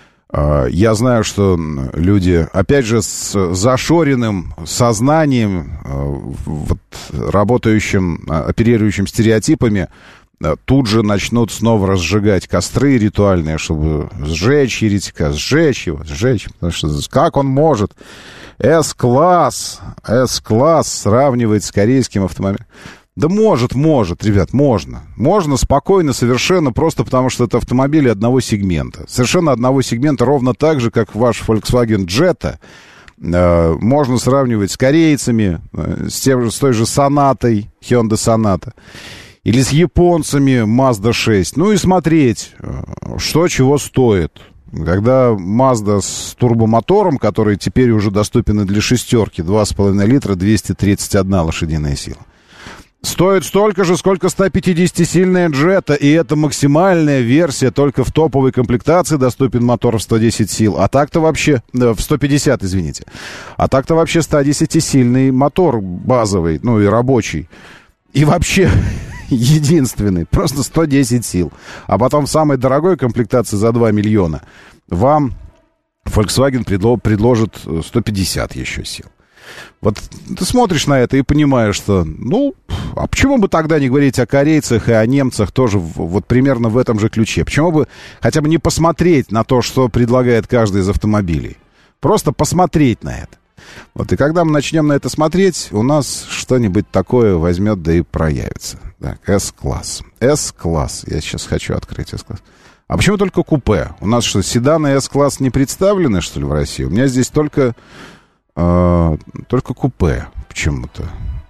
Я знаю, что люди, опять же, с зашоренным сознанием, вот, работающим, оперирующим стереотипами, тут же начнут снова разжигать костры ритуальные, чтобы сжечь еретика, сжечь его, сжечь. Потому что как он может С-класс, С-класс сравнивать с корейским автомобилем? Да может, может, ребят, можно. Можно спокойно, совершенно, просто потому что это автомобили одного сегмента. Совершенно одного сегмента, ровно так же, как ваш Volkswagen Jetta. Э, можно сравнивать с корейцами, э, с, тем, с той же Сонатой, Hyundai Sonata. Или с японцами Mazda шесть. Ну и смотреть, что чего стоит. Когда Mazda с турбомотором, который теперь уже доступен и для шестерки, два с половиной литра, двести тридцать одна лошадиная сила, стоит столько же, сколько сто пятидесятисильная Jetta, и это максимальная версия, только в топовой комплектации доступен мотор в сто десять сил. А так-то вообще... В сто пятьдесят, извините. А так-то вообще сто десятисильный мотор базовый, ну и рабочий. И вообще... единственный, просто сто десять сил. А потом в самой дорогой комплектации за два миллиона вам Volkswagen предло- предложит сто пятьдесят еще сил. Вот ты смотришь на это и понимаешь, что, ну, а почему бы тогда не говорить о корейцах и о немцах тоже в, вот примерно в этом же ключе? Почему бы хотя бы не посмотреть на то, что предлагает каждый из автомобилей? Просто посмотреть на это. Вот, и когда мы начнем на это смотреть, у нас что-нибудь такое возьмет, да и проявится. Так, С-класс. С-класс. Я сейчас хочу открыть С-класс. А почему только купе? У нас что, седаны С-класс не представлены, что ли, в России? У меня здесь только, э, только купе почему-то.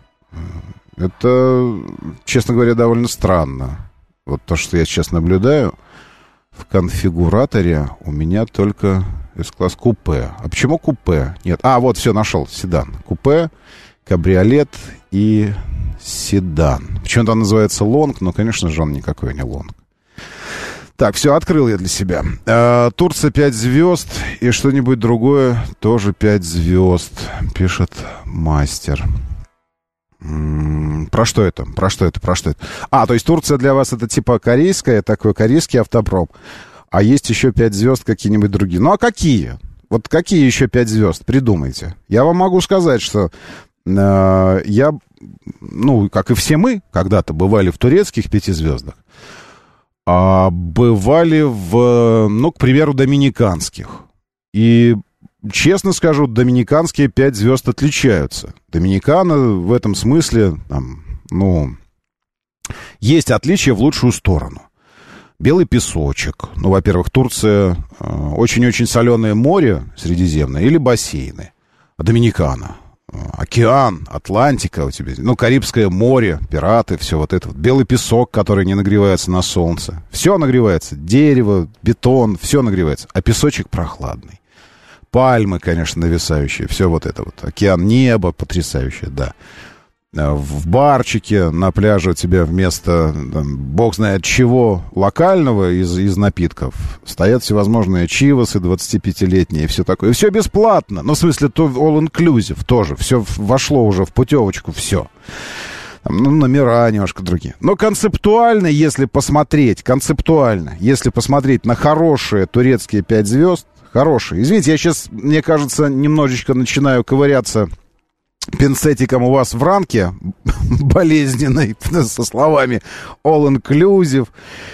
Это, честно говоря, довольно странно. Вот то, что я сейчас наблюдаю, в конфигураторе у меня только... С-класс купе. А почему купе? Нет. А, вот, все, нашел. Седан. Купе, кабриолет и седан. Почему-то он называется лонг, но, конечно же, он никакой не лонг. Так, все, открыл я для себя. Э, Турция пять звезд и что-нибудь другое тоже пять звезд, пишет мастер. М-м, про что это? Про что это? Про что это? А, то есть Турция для вас это типа корейская, такой корейский автопром. А есть еще пять звезд какие-нибудь другие. Ну, а какие? Вот какие еще пять звезд? Придумайте. Я вам могу сказать, что э, я, ну, как и все мы, когда-то бывали в турецких пятизвездах, а бывали в, ну, к примеру, доминиканских. И, честно скажу, доминиканские пять звезд отличаются. Доминикана в этом смысле, там, ну, есть отличия в лучшую сторону. Белый песочек. Ну, во-первых, Турция э, очень-очень соленое море Средиземное или бассейны. А Доминикана. Э, океан, Атлантика у тебя. Ну, Карибское море, пираты, все вот это. Вот. Белый песок, который не нагревается на солнце. Все нагревается. Дерево, бетон, все нагревается. А песочек прохладный. Пальмы, конечно, нависающие. Все вот это вот. Океан, небо потрясающее, да. В барчике на пляже у тебя вместо, там, бог знает чего, локального из, из напитков стоят всевозможные чивосы двадцатипятилетние и все такое. И все бесплатно. Ну, в смысле, то all inclusive тоже. Все вошло уже в путевочку, все. Там, ну, номера немножко другие. Но концептуально, если посмотреть, концептуально, если посмотреть на хорошие турецкие пять звезд, хорошие. Извините, я сейчас, мне кажется, немножечко начинаю ковыряться пинцетиком у вас в рамке болезненной, со словами all-inclusive,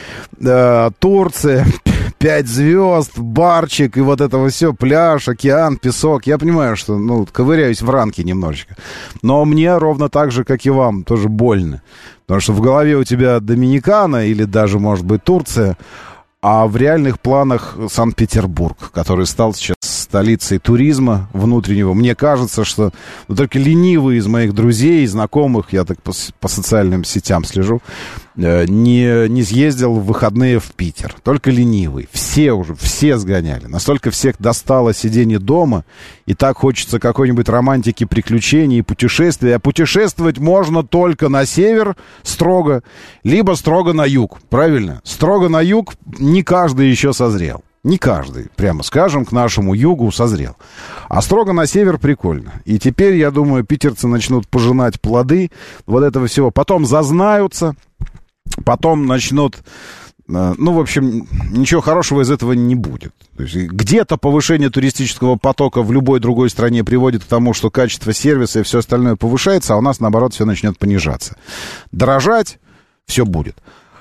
э, Турция, пять звезд, барчик и вот это все, пляж, океан, песок. Я понимаю, что, ну, ковыряюсь в рамке немножечко. Но мне ровно так же, как и вам, тоже больно. Потому что в голове у тебя Доминикана или даже, может быть, Турция, а в реальных планах Санкт-Петербург, который стал сейчас столицей туризма внутреннего. Мне кажется, что ну, только ленивый из моих друзей и знакомых, я так по, по социальным сетям слежу, э, не, не съездил в выходные в Питер. Только ленивый. Все уже, все сгоняли. Настолько всех достало сидение дома, и так хочется какой-нибудь романтики, приключений и путешествий. А путешествовать можно только на север строго, либо строго на юг. Правильно? Строго на юг не каждый еще созрел. Не каждый, прямо скажем, к нашему югу созрел. А строго на север прикольно. И теперь, я думаю, питерцы начнут пожинать плоды вот этого всего. Потом зазнаются, потом начнут... Ну, в общем, ничего хорошего из этого не будет. То есть где-то повышение туристического потока в любой другой стране приводит к тому, что качество сервиса и все остальное повышается, а у нас, наоборот, все начнет понижаться. Дорожать все будет.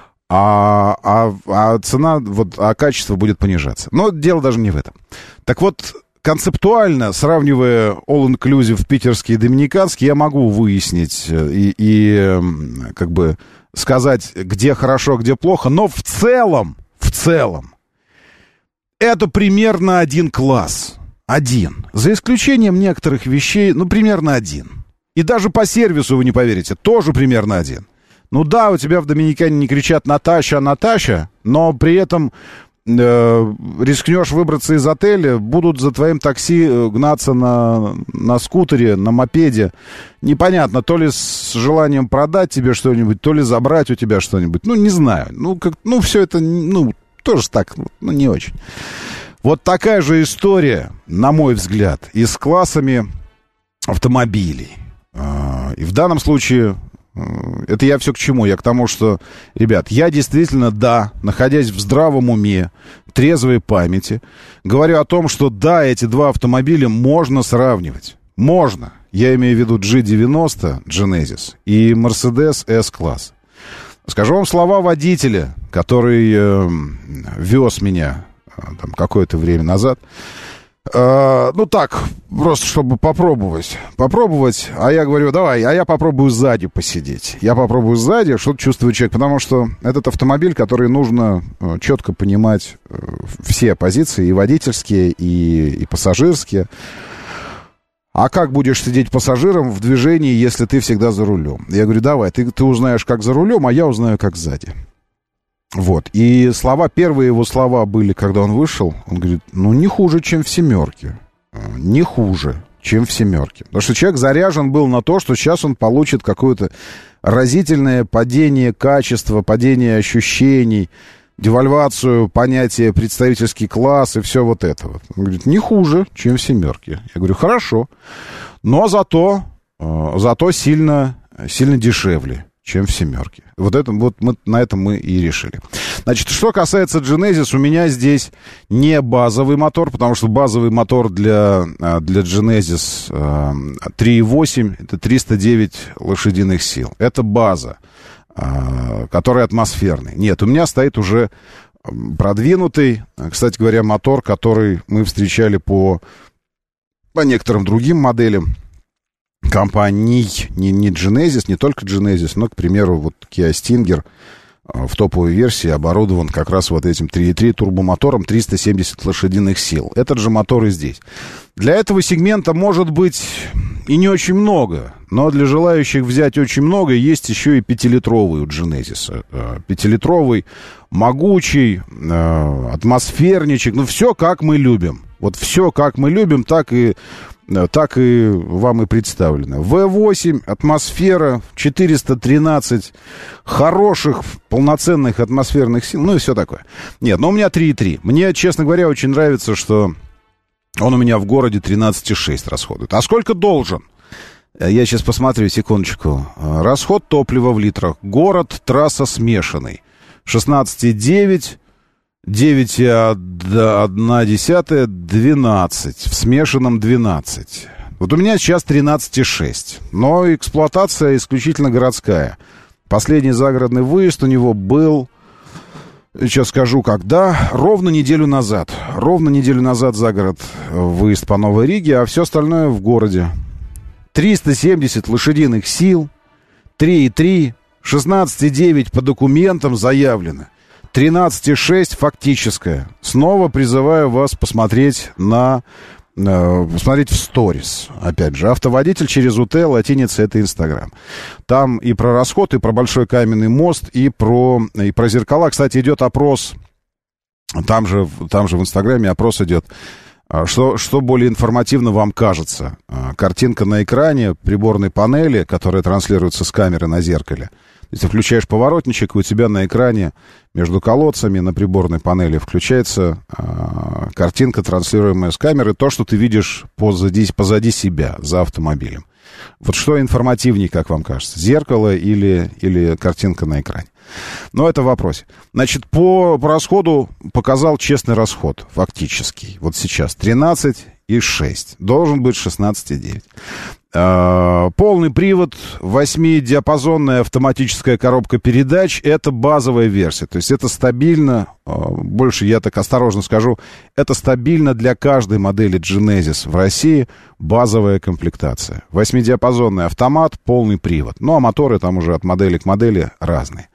А, а, а цена, вот, а качество будет понижаться. Но дело даже не в этом. Так вот, концептуально, сравнивая all-inclusive питерский и доминиканский, я могу выяснить и, и как бы сказать, где хорошо, где плохо. Но в целом, в целом, это примерно один класс. Один. За исключением некоторых вещей, ну, примерно один. И даже по сервису, вы не поверите, тоже примерно один. Ну да, у тебя в Доминикане не кричат «Наташа, Наташа», но при этом э, рискнешь выбраться из отеля, будут за твоим такси гнаться на, на скутере, на мопеде. Непонятно, то ли с желанием продать тебе что-нибудь, то ли забрать у тебя что-нибудь. Ну, не знаю. Ну, как, ну все это, ну, тоже так, ну, не очень. Вот такая же история, на мой взгляд, и с классами автомобилей. И в данном случае... Это я все к чему? Я к тому, что, ребят, я действительно, да, находясь в здравом уме, трезвой памяти, говорю о том, что да, эти два автомобиля можно сравнивать. Можно. Я имею в виду джи девяносто Genesis и Mercedes S-класс. Скажу вам слова водителя, который э, вез меня э, там, какое-то время назад. Uh, ну так, просто чтобы попробовать. Попробовать, а я говорю, давай, а я попробую сзади посидеть. Я попробую сзади, что чувствует человек. Потому что этот автомобиль, который нужно uh, четко понимать uh, все позиции, и водительские, и, и пассажирские. А как будешь сидеть пассажиром в движении, если ты всегда за рулем? Я говорю, давай, ты, ты узнаешь, как за рулем, а я узнаю, как сзади. Вот, и слова, первые его слова были, когда он вышел, он говорит, ну, не хуже, чем в «семерке». Не хуже, чем в «семерке». Потому что человек заряжен был на то, что сейчас он получит какое-то разительное падение качества, падение ощущений, девальвацию понятия представительский класс и все вот это вот. Он говорит, не хуже, чем в «семерке». Я говорю, хорошо, но зато, зато сильно, сильно дешевле, чем в «семерке». Вот, это, вот мы, на этом мы и решили. Значит, что касается Genesis, у меня здесь не базовый мотор, потому что базовый мотор для, для Genesis три и восемь, это триста девять лошадиных сил. Это база, который атмосферный. Нет, у меня стоит уже продвинутый, кстати говоря, мотор, который мы встречали по, по некоторым другим моделям компаний, не, не Genesis, не только Genesis, но, к примеру, вот Kia Stinger в топовой версии оборудован как раз вот этим три и три турбомотором триста семьдесят лошадиных сил. Этот же мотор и здесь. Для этого сегмента может быть и не очень много, но для желающих взять очень много есть еще и пятилитровый у Genesis. Пятилитровый, могучий, атмосферничек, ну все как мы любим. Вот все как мы любим, так и так и вам и представлено. вэ восемь, атмосфера, четыреста тринадцать хороших, полноценных атмосферных сил, ну и все такое. Нет, но у меня три и три. Мне, честно говоря, очень нравится, что он у меня в городе тринадцать и шесть расходует. А сколько должен? Я сейчас посмотрю, секундочку. Расход топлива в литрах. Город, трасса смешанный. шестнадцать и девять, девять и одна десятая, двенадцать. В смешанном двенадцать. Вот у меня сейчас тринадцать и шесть. Но эксплуатация исключительно городская. Последний загородный выезд у него был... Сейчас скажу, когда. Ровно неделю назад. Ровно неделю назад за город выезд по Новой Риге, а все остальное в городе. триста семьдесят лошадиных сил, три и три, шестнадцать и девять по документам заявлено, тринадцать и шесть фактическое. Снова призываю вас посмотреть на... посмотреть в сторис. Опять же, автоводитель через УТ, латиница — это Инстаграм. Там и про расход, и про Большой каменный мост, и про, и про зеркала. Кстати, идет опрос, там же, там же в Инстаграме опрос идет. Что, что более информативно вам кажется? Картинка на экране приборной панели, которая транслируется с камеры на зеркале. Если включаешь поворотничек, и у тебя на экране между колодцами на приборной панели включается э, картинка, транслируемая с камеры, то, что ты видишь позади, позади себя, за автомобилем. Вот что информативнее, как вам кажется? Зеркало или, или картинка на экране? Но это в вопросе. Значит, по, по расходу показал честный расход, фактический. Вот сейчас тринадцать и шесть. Должен быть шестнадцать и девять. Uh, полный привод, восьмидиапазонная автоматическая коробка передач. Это базовая версия. То есть это стабильно, uh, больше я так осторожно скажу, это стабильно для каждой модели Genesis в России базовая комплектация. Восьмидиапазонный автомат, полный привод. Ну а моторы там уже от модели к модели разные.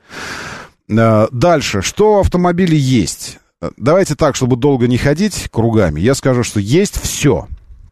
uh, Дальше, что в автомобиле есть? Давайте так, чтобы долго не ходить кругами, я скажу, что есть все.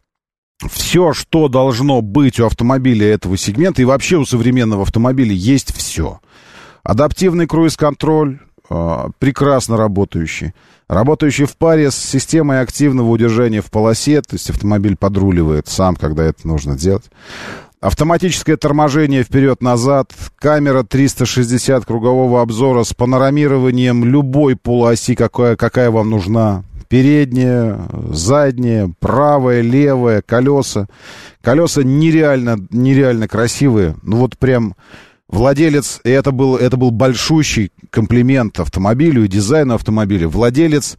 Все, что должно быть у автомобиля этого сегмента, и вообще у современного автомобиля есть все. Адаптивный круиз-контроль, э, прекрасно работающий. Работающий в паре с системой активного удержания в полосе, то есть автомобиль подруливает сам, когда это нужно делать. Автоматическое торможение вперед-назад, камера триста шестьдесят кругового обзора с панорамированием любой полуоси, какая, какая вам нужна. Передняя, задняя, правая, левая, колеса. Колеса нереально, нереально красивые. Ну вот прям владелец, и это был, это был большущий комплимент автомобилю и дизайну автомобиля. Владелец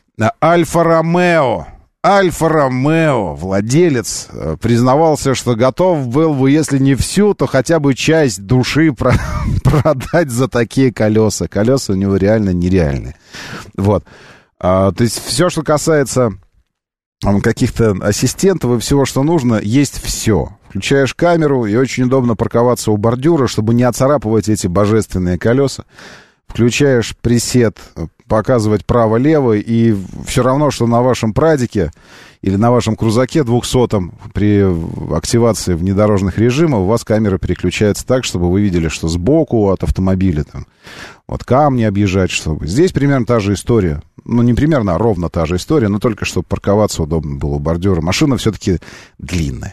Альфа-Ромео. Альфа-Ромео, владелец, признавался, что готов был бы, если не всю, то хотя бы часть души про- продать за такие колеса. Колеса у него реально нереальные. Вот. А, то есть все, что касается а, каких-то ассистентов и всего, что нужно, есть все. Включаешь камеру, и очень удобно парковаться у бордюра, чтобы не оцарапывать эти божественные колеса. Включаешь пресет, показывать право-лево, и все равно, что на вашем прадике или на вашем крузаке двухсотом при активации внедорожных режимов у вас камера переключается так, чтобы вы видели, что сбоку от автомобиля там, вот камни объезжать, чтобы... Здесь примерно та же история. Ну, не примерно, а ровно та же история, но только чтобы парковаться удобно было у бордюра. Машина все-таки длинная.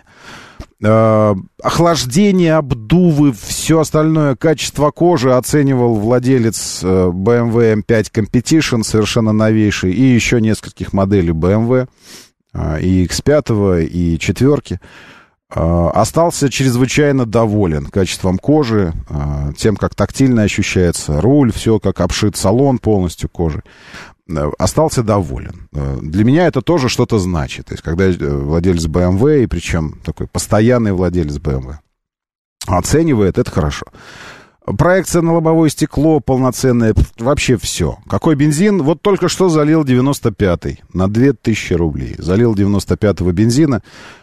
Э, охлаждение, обдувы, все остальное, качество кожи оценивал владелец э, бэ эм вэ эм пять Competition, совершенно новейший, и еще нескольких моделей бэ эм вэ, э, и икс пять, и четверки. Э, остался чрезвычайно доволен качеством кожи, э, тем, как тактильно ощущается руль, все как обшит салон полностью кожей. Остался доволен. Для меня это тоже что-то значит. То есть, когда владелец бэ эм вэ, и причем такой постоянный владелец бэ эм вэ, оценивает, это хорошо. Проекция на лобовое стекло полноценная, вообще все. Какой бензин? Вот только что залил девяносто пятый на две тысячи рублей. Залил девяносто пятого бензина.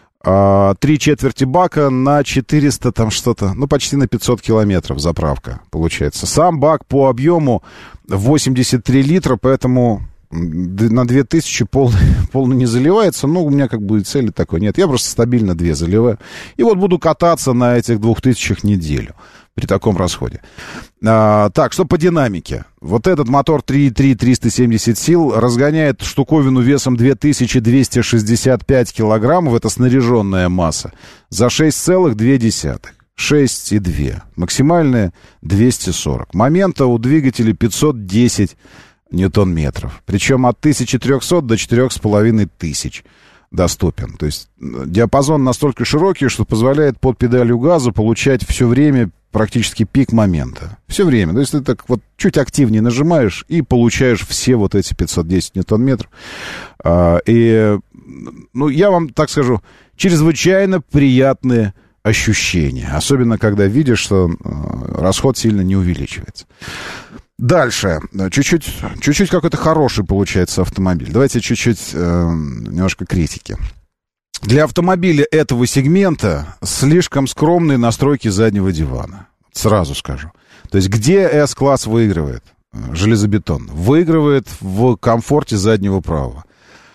Три четверти бака на четыреста, там что-то, ну, почти на пятьсот километров заправка получается. Сам бак по объему восемьдесят три литра, поэтому на две тысячи полный, полный не заливается. Ну, у меня как бы цели такой нет. Я просто стабильно две заливаю. И вот буду кататься на этих двух тысячах неделю при таком расходе. А, так, что по динамике? Вот этот мотор три и три, триста семьдесят сил разгоняет штуковину весом две тысячи двести шестьдесят пять килограммов, это снаряженная масса, за шесть целых две десятых. шесть и два. Максимальная двести сорок. Момента у двигателя пятьсот десять ньютон-метров. Причем от тысячи трехсот до четырёх с половиной тысяч. доступен. То есть диапазон настолько широкий, что позволяет под педалью газа получать все время практически пик момента. Все время. То есть ты так вот чуть активнее нажимаешь и получаешь все вот эти пятьсот десять ньютон-метров. И, ну, я вам так скажу, чрезвычайно приятные ощущения. Особенно, когда видишь, что расход сильно не увеличивается. Дальше. Чуть-чуть, чуть-чуть какой-то хороший получается автомобиль. Давайте чуть-чуть э, немножко критики. Для автомобиля этого сегмента слишком скромные настройки заднего дивана. Сразу скажу. То есть где S-класс выигрывает? Железобетон. Выигрывает в комфорте заднего правого.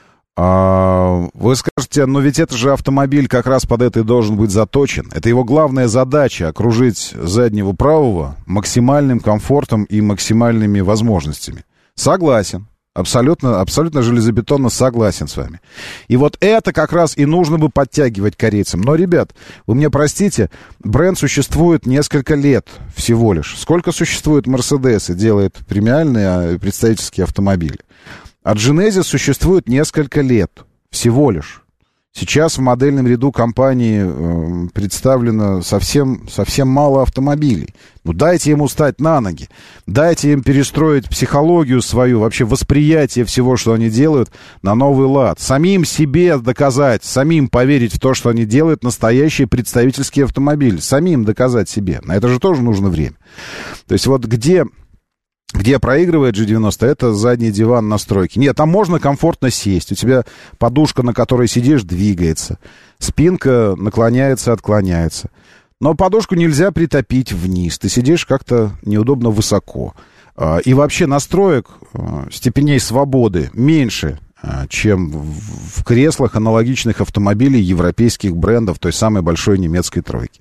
А, вы скажете, но ведь это же автомобиль как раз под это и должен быть заточен. Это его главная задача — окружить заднего правого максимальным комфортом и максимальными возможностями. Согласен. Абсолютно, абсолютно железобетонно согласен с вами. И вот это как раз и нужно бы подтягивать корейцам. Но, ребят, вы мне простите, бренд существует несколько лет всего лишь. Сколько существует Mercedes и делает премиальные представительские автомобили? А Genesis существует несколько лет всего лишь. Сейчас в модельном ряду компании э, представлено совсем, совсем мало автомобилей. Ну, дайте ему встать на ноги. Дайте им перестроить психологию свою, вообще восприятие всего, что они делают, на новый лад. Самим себе доказать, самим поверить в то, что они делают настоящий представительский автомобиль. Самим доказать себе. На это же тоже нужно время. То есть вот где... Где проигрывает джи девяносто, это задний диван настройки. Нет, там можно комфортно сесть. У тебя подушка, на которой сидишь, двигается. Спинка наклоняется, отклоняется. Но подушку нельзя притопить вниз. Ты сидишь как-то неудобно высоко. И вообще настроек, степеней свободы меньше, чем в креслах аналогичных автомобилей европейских брендов той самой большой немецкой тройки.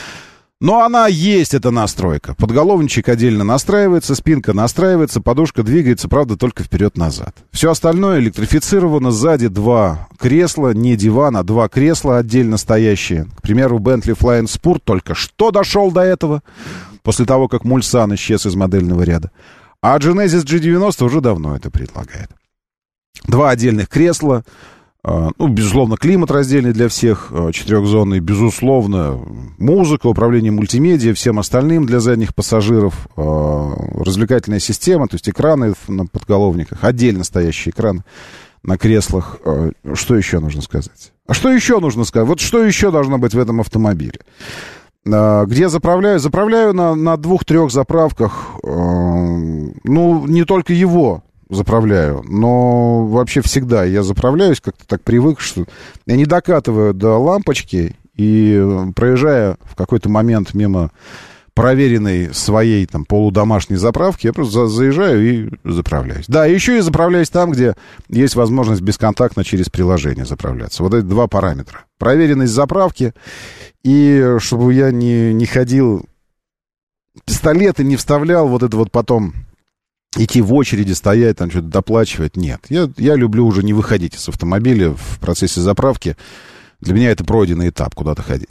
Но она есть, эта настройка. Подголовничек отдельно настраивается, спинка настраивается, подушка двигается, правда, только вперед-назад. Все остальное электрифицировано. Сзади два кресла, не диван, а два кресла отдельно стоящие. К примеру, Bentley Flying Spur только что дошел до этого, после того, как Mulsanne исчез из модельного ряда. А Genesis джи девяносто уже давно это предлагает. Два отдельных кресла. Ну, безусловно, климат раздельный для всех, четырехзонный, безусловно, музыка, управление мультимедиа, всем остальным для задних пассажиров, развлекательная система, то есть экраны на подголовниках, отдельно стоящие экраны на креслах. Что еще нужно сказать? А что еще нужно сказать? Вот что еще должно быть в этом автомобиле? Где заправляю? Заправляю на, на двух-трех заправках, ну, не только его заправляю, но вообще всегда я заправляюсь, как-то так привык, что я не докатываю до лампочки, и проезжая в какой-то момент мимо проверенной своей там полудомашней заправки, я просто за- заезжаю и заправляюсь. Да, еще и заправляюсь там, где есть возможность бесконтактно через приложение заправляться. Вот эти два параметра. Проверенность заправки, и чтобы я не, не ходил пистолет и не вставлял вот это вот потом... идти в очереди, стоять, там что-то доплачивать. Нет. Я, я люблю уже не выходить из автомобиля в процессе заправки. Для меня это пройденный этап, куда-то ходить.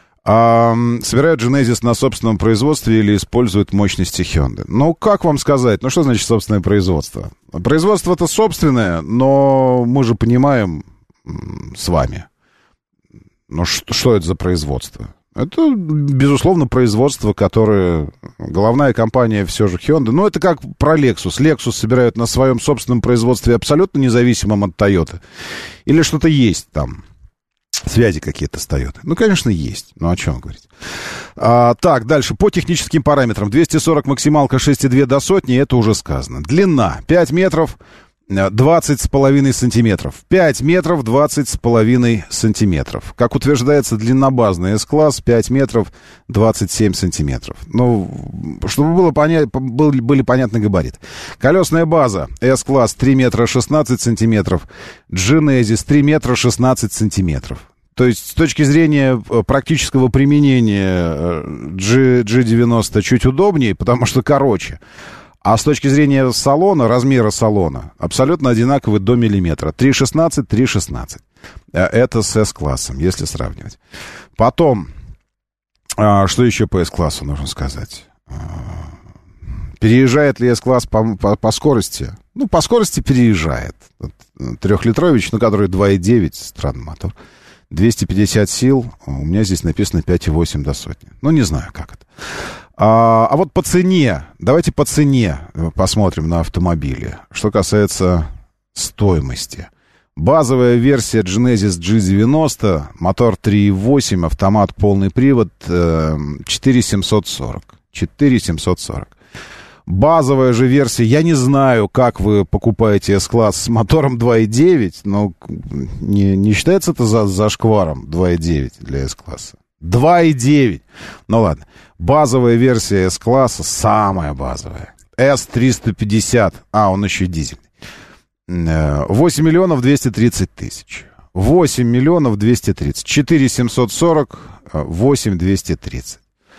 А, собирают Genesis на собственном производстве или используют мощности Hyundai? Ну, как вам сказать? Ну, что значит собственное производство? Производство-то собственное, но мы же понимаем с вами, ну, что, что это за производство? Это, безусловно, производство, которое... Головная компания все же Hyundai. Ну, это как про Lexus. Lexus собирают на своем собственном производстве абсолютно независимом от Toyota. Или что-то есть там. Связи какие-то с Toyota. Ну, конечно, есть. Ну, о чем говорить? А, так, дальше. По техническим параметрам. двести сорок максималка, шесть и два до сотни. Это уже сказано. Длина. пять метров... двадцать с половиной сантиметров. пять метров двадцать с половиной сантиметров. Как утверждается, длиннобазный S-класс пять метров двадцать семь сантиметров. Ну, чтобы было поня... были, были понятны габариты. Колесная база S-класс три метра шестнадцать сантиметров. Genesis три метра шестнадцать сантиметров. То есть, с точки зрения практического применения джи девяносто чуть удобнее, потому что короче. А с точки зрения салона, размера салона, абсолютно одинаковый до миллиметра. три шестнадцать, три шестнадцать. Это с S-классом, если сравнивать. Потом, что еще по S-классу нужно сказать? Переезжает ли S-класс по, по, по скорости? Ну, по скорости переезжает. Трехлитрович, ну, который два и девять, странный мотор. двести пятьдесят сил. У меня здесь написано пять и восемь до сотни. Ну, не знаю, как это. А, а вот по цене. Давайте по цене посмотрим на автомобили. Что касается стоимости. Базовая версия Genesis джи девяносто, мотор три и восемь, автомат, полный привод, четыре тысячи семьсот сорок. четыре тысячи семьсот сорок. Базовая же версия, я не знаю, как вы покупаете S-класс с мотором два и девять, но не, не считается это за, зашкваром два и девять для S-класса. два и девять. Ну ладно. Базовая версия S-класса, самая базовая. эс триста пятьдесят. А, он еще дизельный. восемь миллионов двести тридцать тысяч. восемь миллионов двести тридцать. четыре тысячи семьсот сорок, восемь двести тридцать.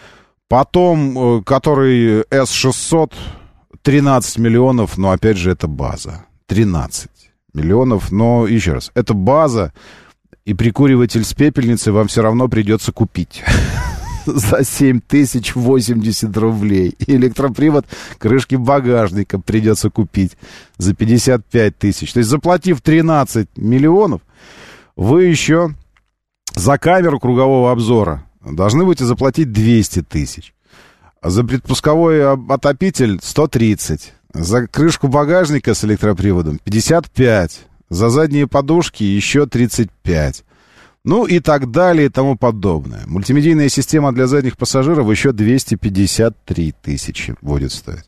Потом, который эс шестьсот, тринадцать миллионов, но опять же это база. тринадцать миллионов, но еще раз, это база, и прикуриватель с пепельницей вам все равно придется купить. За семь тысяч восемьдесят рублей. И электропривод крышки багажника придется купить за пятьдесят пять тысяч. То есть, заплатив тринадцать миллионов, вы еще за камеру кругового обзора должны будете заплатить двести тысяч. За предпусковой отопитель сто тридцать. За крышку багажника с электроприводом пятьдесят пять. За задние подушки еще тридцать пять. Ну и так далее и тому подобное. Мультимедийная система для задних пассажиров еще двести пятьдесят три тысячи будет стоить.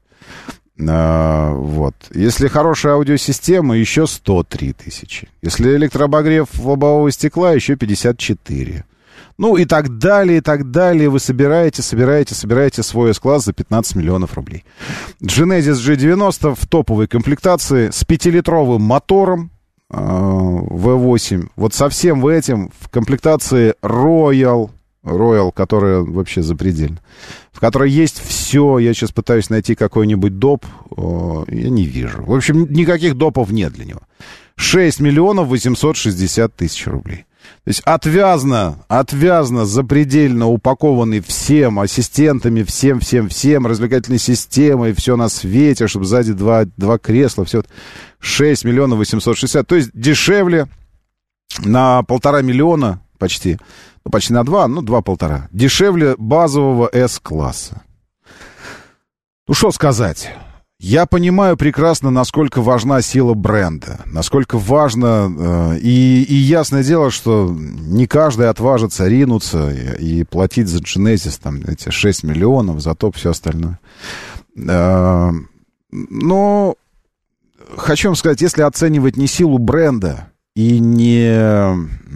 А, вот. Если хорошая аудиосистема, еще сто три тысячи. Если электрообогрев лобового стекла, еще пятьдесят четыре. Ну и так далее, и так далее. Вы собираете, собираете, собираете свой S-класс за пятнадцать миллионов рублей. Genesis джи девяносто в топовой комплектации с пятилитровым мотором. ви восемь. Вот совсем в этим, в комплектации Royal, Royal, которая вообще запредельна, в которой есть все. Я сейчас пытаюсь найти какой-нибудь доп. Я не вижу. В общем, никаких допов нет для него. шесть миллионов восемьсот шестьдесят тысяч рублей. То есть отвязно, отвязно, запредельно упакованный всем ассистентами, всем, всем, всем, развлекательной системой, все на свете, чтобы сзади два, два кресла, все. шесть миллионов восемьсот шестьдесят. То есть дешевле на полтора миллиона почти, ну почти на два, ну два-полтора. Дешевле базового S-класса. Ну что сказать. Я понимаю прекрасно, насколько важна сила бренда, насколько важно, э, и, и ясное дело, что не каждый отважится ринуться и, и платить за Genesis там, эти шесть миллионов, за топ, все остальное. Э, но хочу вам сказать, если оценивать не силу бренда и не...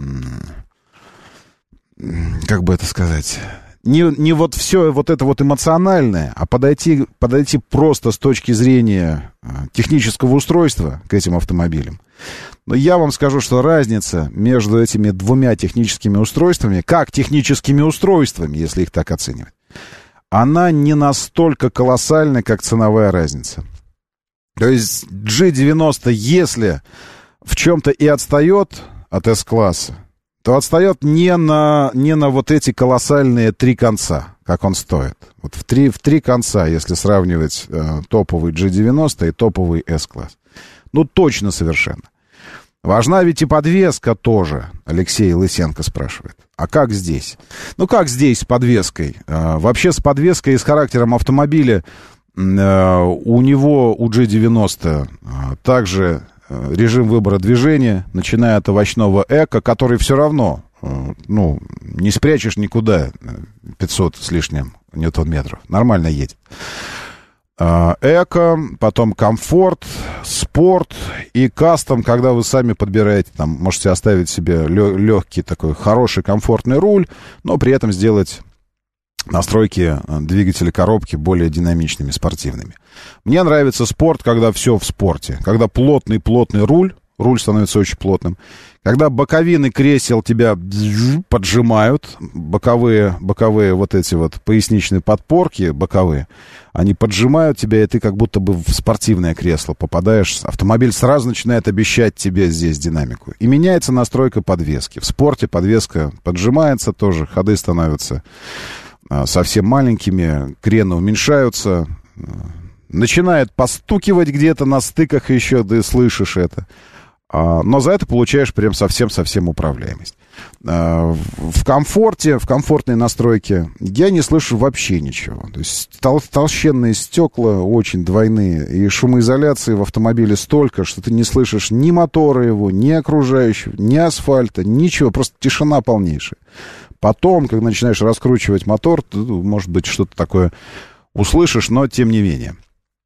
Как бы это сказать... Не, не вот все вот это вот эмоциональное, а подойти, подойти просто с точки зрения технического устройства к этим автомобилям. Но я вам скажу, что разница между этими двумя техническими устройствами, как техническими устройствами, если их так оценивать, она не настолько колоссальна, как ценовая разница. То есть джи девяносто, если в чем-то и отстает от S-класса, то отстает не на, не на вот эти колоссальные три конца, как он стоит. Вот в три, в три конца, если сравнивать э, топовый джи девяносто и топовый S-класс. Ну, точно совершенно. Важна ведь и подвеска тоже, Алексей Лысенко спрашивает. А как здесь? Ну, как здесь с подвеской? Э, вообще с подвеской и с характером автомобиля э, у него, у джи девяносто, э, также... режим выбора движения, начиная от овощного эко, который все равно, ну, не спрячешь никуда пятьсот с лишним ньютон-метров. Нормально едет. Эко, потом комфорт, спорт и кастом, когда вы сами подбираете, там, можете оставить себе легкий такой хороший комфортный руль, но при этом сделать настройки двигателя коробки более динамичными, спортивными. Мне нравится спорт, когда все в спорте. Когда плотный-плотный руль, руль становится очень плотным. Когда боковины кресел тебя поджимают, боковые, боковые вот эти вот поясничные подпорки, боковые, они поджимают тебя, и ты как будто бы в спортивное кресло попадаешь. Автомобиль сразу начинает обещать тебе здесь динамику. И меняется настройка подвески. В спорте подвеска поджимается тоже, ходы становятся совсем маленькими, крены уменьшаются. начинает постукивать где-то на стыках еще, ты слышишь это. Но за это получаешь прям совсем-совсем управляемость. В комфорте, в комфортной настройке я не слышу вообще ничего. То есть тол- толщенные стекла очень двойные, и шумоизоляции в автомобиле столько, что ты не слышишь ни мотора его, ни окружающего, ни асфальта, ничего, просто тишина полнейшая. Потом, когда начинаешь раскручивать мотор, ты, может быть, что-то такое услышишь, но тем не менее.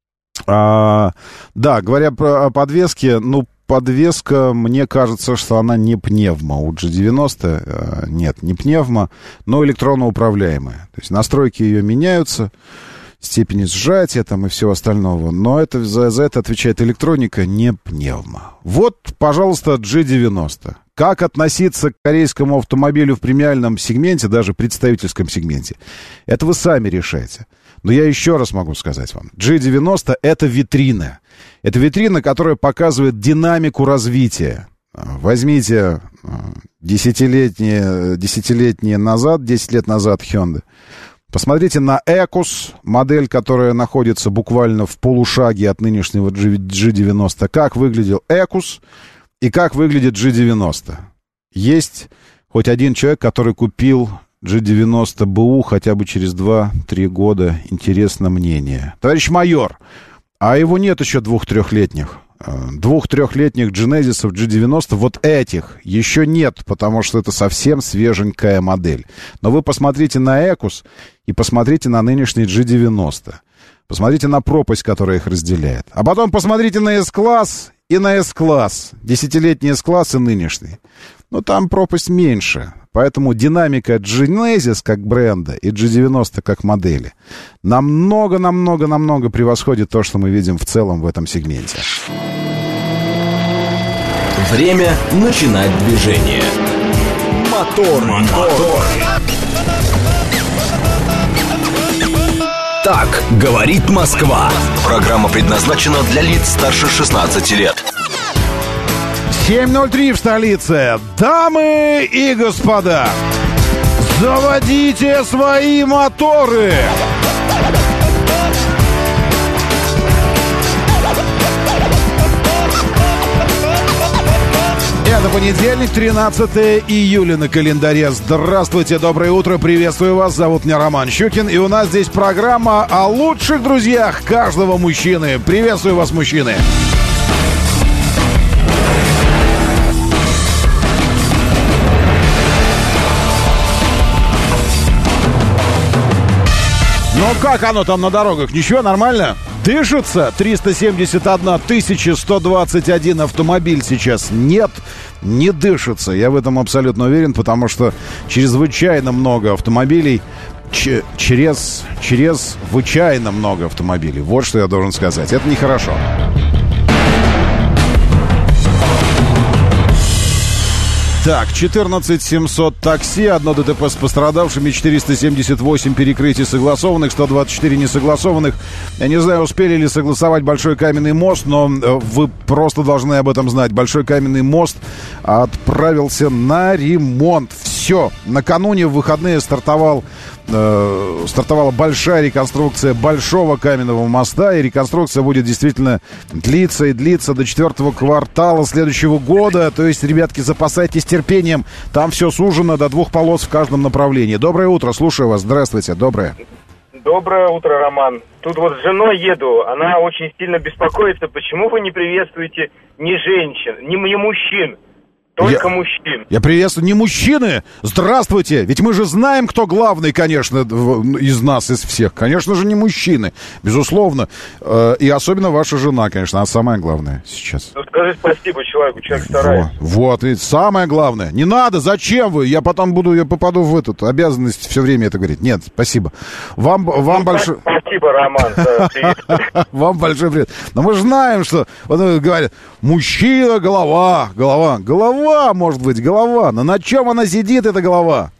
А, да, говоря про подвески, ну, подвеска, мне кажется, что она не пневмо. У джи девяносто э, нет, не пневмо, но электронно управляемая. То есть настройки ее меняются, степени сжатия там и всего остального. Но это, за, за это отвечает электроника, не пневмо. Вот, пожалуйста, джи девяносто. Как относиться к корейскому автомобилю в премиальном сегменте, даже представительском сегменте? Это вы сами решаете. Но я еще раз могу сказать вам. джи девяносто — это витрина. Это витрина, которая показывает динамику развития. Возьмите десятилетние, десятилетние назад, десять лет назад Hyundai. Посмотрите на Экус, модель, которая находится буквально в полушаге от нынешнего джи девяносто. Как выглядел Экус и как выглядит джи девяносто. Есть хоть один человек, который купил джи девяносто БУ хотя бы через два-три года. Интересно мнение. Товарищ майор, а его нет еще двух-трехлетних. Двух-трехлетних Genesis'ов джи девяносто, вот этих еще нет, потому что это совсем свеженькая модель. Но вы посмотрите на Экус и посмотрите на нынешний джи девяносто. Посмотрите на пропасть, которая их разделяет. А потом посмотрите на S-класс и на S-класс. Десятилетний S-класс и нынешний. Но там пропасть меньше. Поэтому динамика Genesis как бренда и джи девяносто как модели намного-намного-намного превосходит то, что мы видим в целом в этом сегменте. Время начинать движение. Мотор, мотор. Так говорит Москва. Программа предназначена для лиц старше шестнадцати лет. семь ноль три в столице. Дамы и господа, заводите свои моторы. Это понедельник, тринадцатое июля на календаре. Здравствуйте, доброе утро, приветствую вас. Зовут меня Роман Щукин, и у нас здесь программа о лучших друзьях каждого мужчины. Приветствую вас, мужчины. Ну как оно там на дорогах? Ничего, нормально? Дышится? триста семьдесят одна тысяча сто двадцать один автомобиль сейчас. Нет, не дышится. Я в этом абсолютно уверен, потому что чрезвычайно много автомобилей. Ч- через, через вычайно много автомобилей. Вот что я должен сказать. Это нехорошо. Так, четырнадцать семьсот такси, одно ДТП с пострадавшими, четыреста семьдесят восемь перекрытий согласованных, сто двадцать четыре несогласованных. Я не знаю, успели ли согласовать Большой каменный мост, но вы просто должны об этом знать. Большой каменный мост отправился на ремонт. Все. Накануне в выходные стартовал, э, стартовала большая реконструкция Большого каменного моста, и реконструкция будет действительно длиться и длиться до четвертого квартала следующего года. То есть, ребятки, запасайтесь терпением. Там все сужено до двух полос в каждом направлении. Доброе утро, слушаю вас. Здравствуйте, доброе. Доброе утро, Роман. Тут вот с женой еду, она очень сильно беспокоится, почему вы не приветствуете не женщин, не, не мужчин, только я, мужчин. Я приветствую не мужчины. Здравствуйте. Ведь мы же знаем, кто главный, конечно, из нас, из всех. Конечно же, не мужчины. Безусловно. И особенно ваша жена, конечно. Она самая главная сейчас. Ну, скажи спасибо человеку, человек старается. Вот, вот, и самое главное. Не надо, зачем вы? Я потом буду, я попаду в эту обязанность все время это говорить. Нет, спасибо. Вам, вам ну, большое... Спасибо, Роман. Вам большой привет. Но мы же знаем, что... Вот говорят, мужчина, голова, голова. Голова, может быть, голова. Но на чем она сидит, эта голова?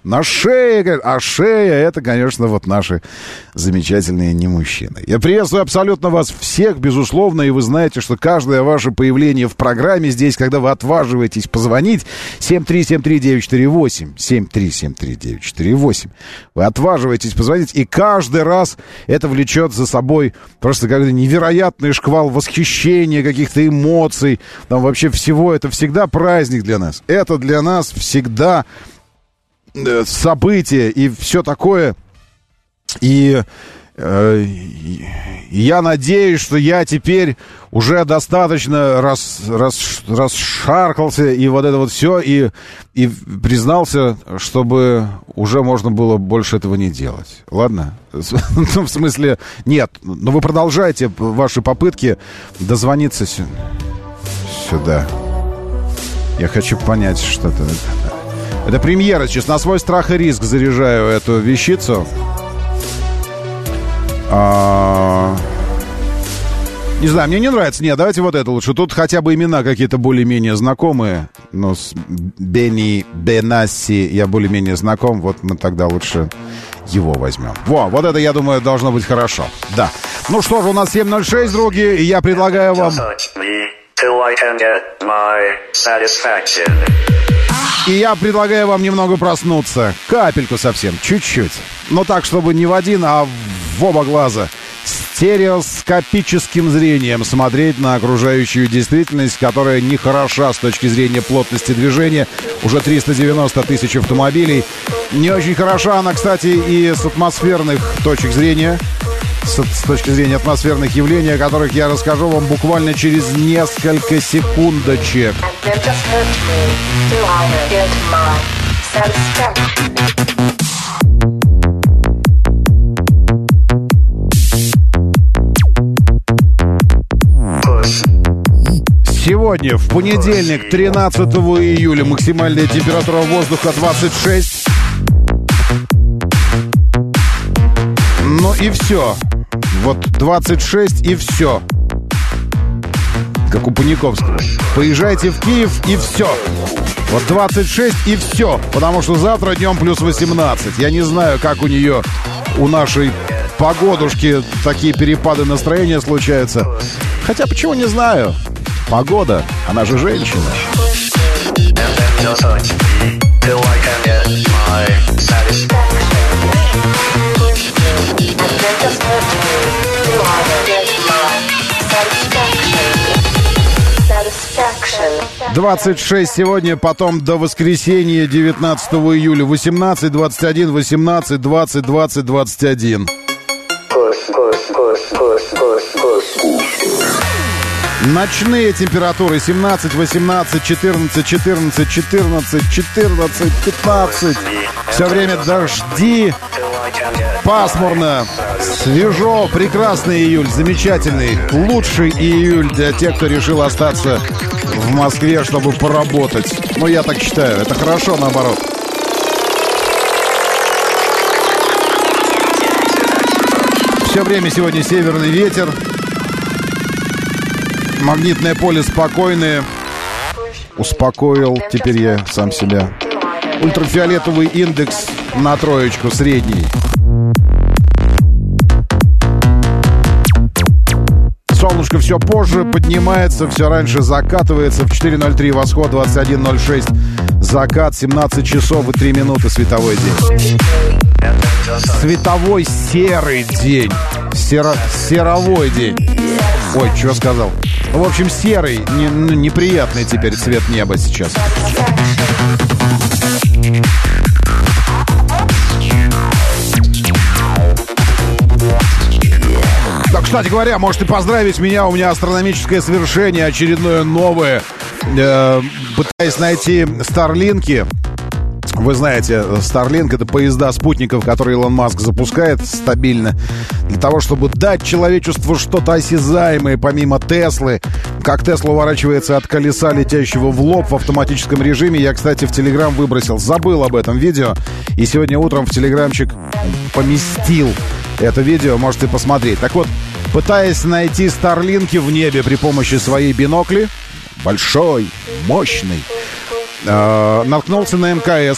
На шее, а шея — это, конечно, вот наши замечательные не мужчины. Я приветствую абсолютно вас всех, безусловно, и вы знаете, что каждое ваше появление в программе здесь, когда вы отваживаетесь позвонить, семь три семь три девять четыре восемь, семь три семь три девять четыре восемь, вы отваживаетесь позвонить, и каждый раз это влечет за собой просто какой-то невероятный шквал восхищения, каких-то эмоций, там вообще всего, это всегда праздник для нас. Это для нас всегда события и все такое. И э, я надеюсь, что я теперь уже достаточно рас, рас, расшаркался и вот это вот все, и, и признался, чтобы уже можно было больше этого не делать. Ладно? Ну, в смысле, нет. Но вы продолжайте ваши попытки дозвониться сюда. Я хочу понять что-то. Это премьера. Сейчас на свой страх и риск заряжаю эту вещицу. А... Не знаю, мне не нравится. Нет, давайте вот это лучше. Тут хотя бы имена какие-то более-менее знакомые. Но с Бенни Бенасси я более-менее знаком. Вот мы тогда лучше его возьмем. Во, вот это, я думаю, должно быть хорошо. Да. Ну что же, у нас семь ноль шесть, други. И я предлагаю вам... И я предлагаю вам немного проснуться. Капельку совсем, чуть-чуть. Но так, чтобы не в один, а в оба глаза. Стереоскопическим зрением смотреть на окружающую действительность, которая не хороша с точки зрения плотности движения. Уже триста девяносто тысяч автомобилей. Не очень хороша она, кстати, и с атмосферных точек зрения. С, с точки зрения атмосферных явлений, о которых я расскажу вам буквально через несколько секундочек. Сегодня, в понедельник, тринадцатого июля, максимальная температура воздуха двадцать шесть. Ну и все. Вот двадцать шесть и все. Как у Паниковского. Поезжайте в Киев и все. Вот двадцать шесть и все. Потому что завтра днем плюс восемнадцать. Я не знаю, как у нее, у нашей погодушки такие перепады настроения случаются. Хотя почему не знаю. Погода, она же женщина. двадцать шесть сегодня, потом до воскресенья девятнадцатого июля. восемнадцать, двадцать один, восемнадцать, двадцать, двадцать, двадцать один. Ночные температуры семнадцать, восемнадцать, четырнадцать, четырнадцать, четырнадцать, четырнадцать, пятнадцать. Все время дожди, пасмурно, свежо, прекрасный июль, замечательный, лучший июль для тех, кто решил остаться в Москве, чтобы поработать. Ну, я так считаю, это хорошо, наоборот. Все время сегодня северный ветер. Магнитное поле спокойное. Успокоил теперь я сам себя. Ультрафиолетовый индекс на троечку, средний. Солнышко все позже поднимается, все раньше закатывается. В четыре ноль три восход, двадцать один ноль шесть закат, семнадцать часов и три минуты световой день. Световой серый день. Серо, серовой день. Ой, что сказал? В общем, серый, не, ну, неприятный теперь цвет неба сейчас. Да, кстати говоря, можете поздравить меня, у меня астрономическое свершение, очередное новое. Э, пытаюсь найти старлинки. Вы знаете, Starlink — это поезда спутников, которые Илон Маск запускает стабильно для того, чтобы дать человечеству что-то осязаемое, помимо Теслы. Как Тесла уворачивается от колеса, летящего в лоб в автоматическом режиме. Я, кстати, в Телеграм выбросил, забыл об этом видео. И сегодня утром в Телеграмчик поместил это видео, можете посмотреть. Так вот, пытаясь найти старлинки в небе при помощи своей бинокли, большой, мощный, э, наткнулся на эм ка эс.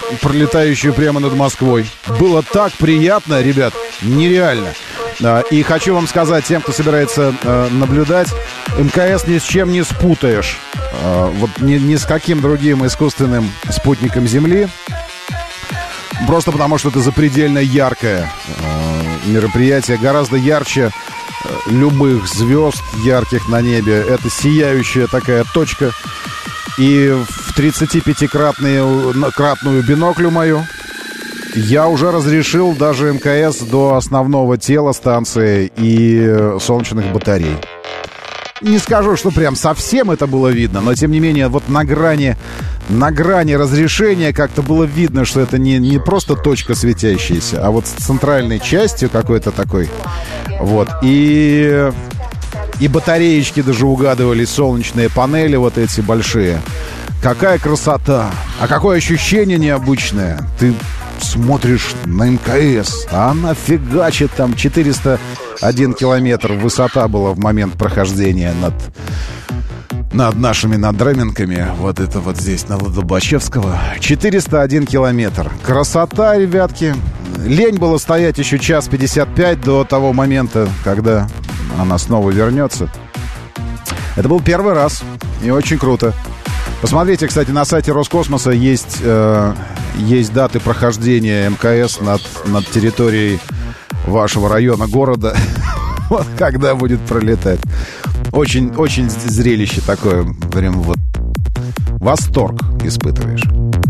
пролетающую прямо над Москвой. Было так приятно, ребят, нереально. И хочу вам сказать, тем, кто собирается наблюдать, МКС ни с чем не спутаешь. Вот ни, ни с каким другим искусственным спутником Земли. Просто потому, что это запредельно яркое мероприятие. Гораздо ярче любых звезд ярких на небе. Это сияющая такая точка. И в тридцатипятикратную кратную биноклю мою я уже разрешил даже МКС до основного тела станции и солнечных батарей. Не скажу, что прям совсем это было видно, но тем не менее вот на грани, на грани разрешения как-то было видно, что это не, не просто точка светящаяся, а вот с центральной частью какой-то такой. Вот. И, и батареечки даже угадывались, солнечные панели вот эти большие. Какая красота! А какое ощущение необычное! Ты смотришь на МКС, а она фигачит там четыреста один километр высота была в момент прохождения над, над нашими надременками. Вот это вот здесь, на Лодобачевского. четыреста один километр. Красота, ребятки. Лень было стоять еще час пятьдесят пять до того момента, когда она снова вернется. Это был первый раз. И очень круто. Посмотрите, кстати, на сайте Роскосмоса есть, э, есть даты прохождения МКС над, над территорией вашего района, города. Вот когда будет пролетать. Очень, очень зрелище такое. Прям вот восторг испытываешь.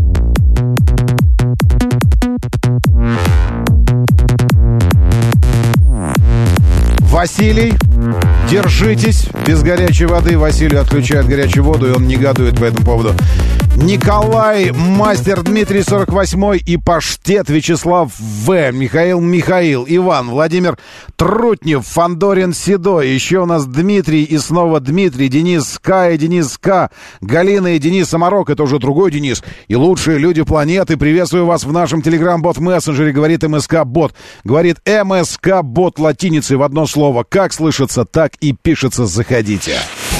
Василий, держитесь. Без горячей воды Василию отключают горячую воду, и он негодует по этому поводу. Николай, мастер Дмитрий сорок восьмой и паштет Вячеслав В, Михаил Михаил, Иван, Владимир Трутнев, Фандорин Седой, еще у нас Дмитрий и снова Дмитрий, Денис К и Денис К, Галина и Денис Самарок, это уже другой Денис, и лучшие люди планеты. Приветствую вас в нашем телеграм-бот-мессенджере, говорит МСК-бот, говорит МСК-бот латиницей в одно слово, как слышится, так и пишется, заходите.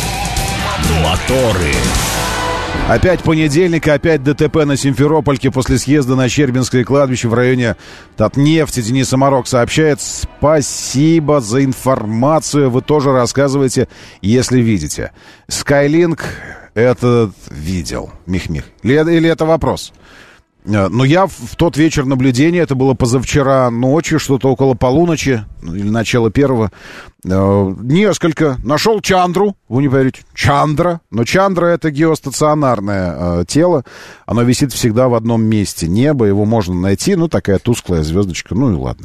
Моторы. Опять понедельник, опять ДТП на Симферопольке после съезда на Щербинское кладбище в районе Татнефти. Денис Самарок сообщает: спасибо за информацию, вы тоже рассказываете, если видите. Скайлинк этот видел, Мих-Мих. Или это вопрос? Но я в тот вечер наблюдения, это было позавчера ночью, что-то около полуночи, или начала первого, несколько, нашел Чандру, вы не поверите, Чандра, но Чандра — это геостационарное тело, оно висит всегда в одном месте, небо, его можно найти, ну, такая тусклая звездочка, ну и ладно.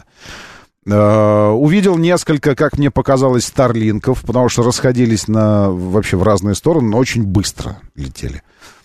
Увидел несколько, как мне показалось, старлинков, потому что расходились на, вообще в разные стороны, но очень быстро летели.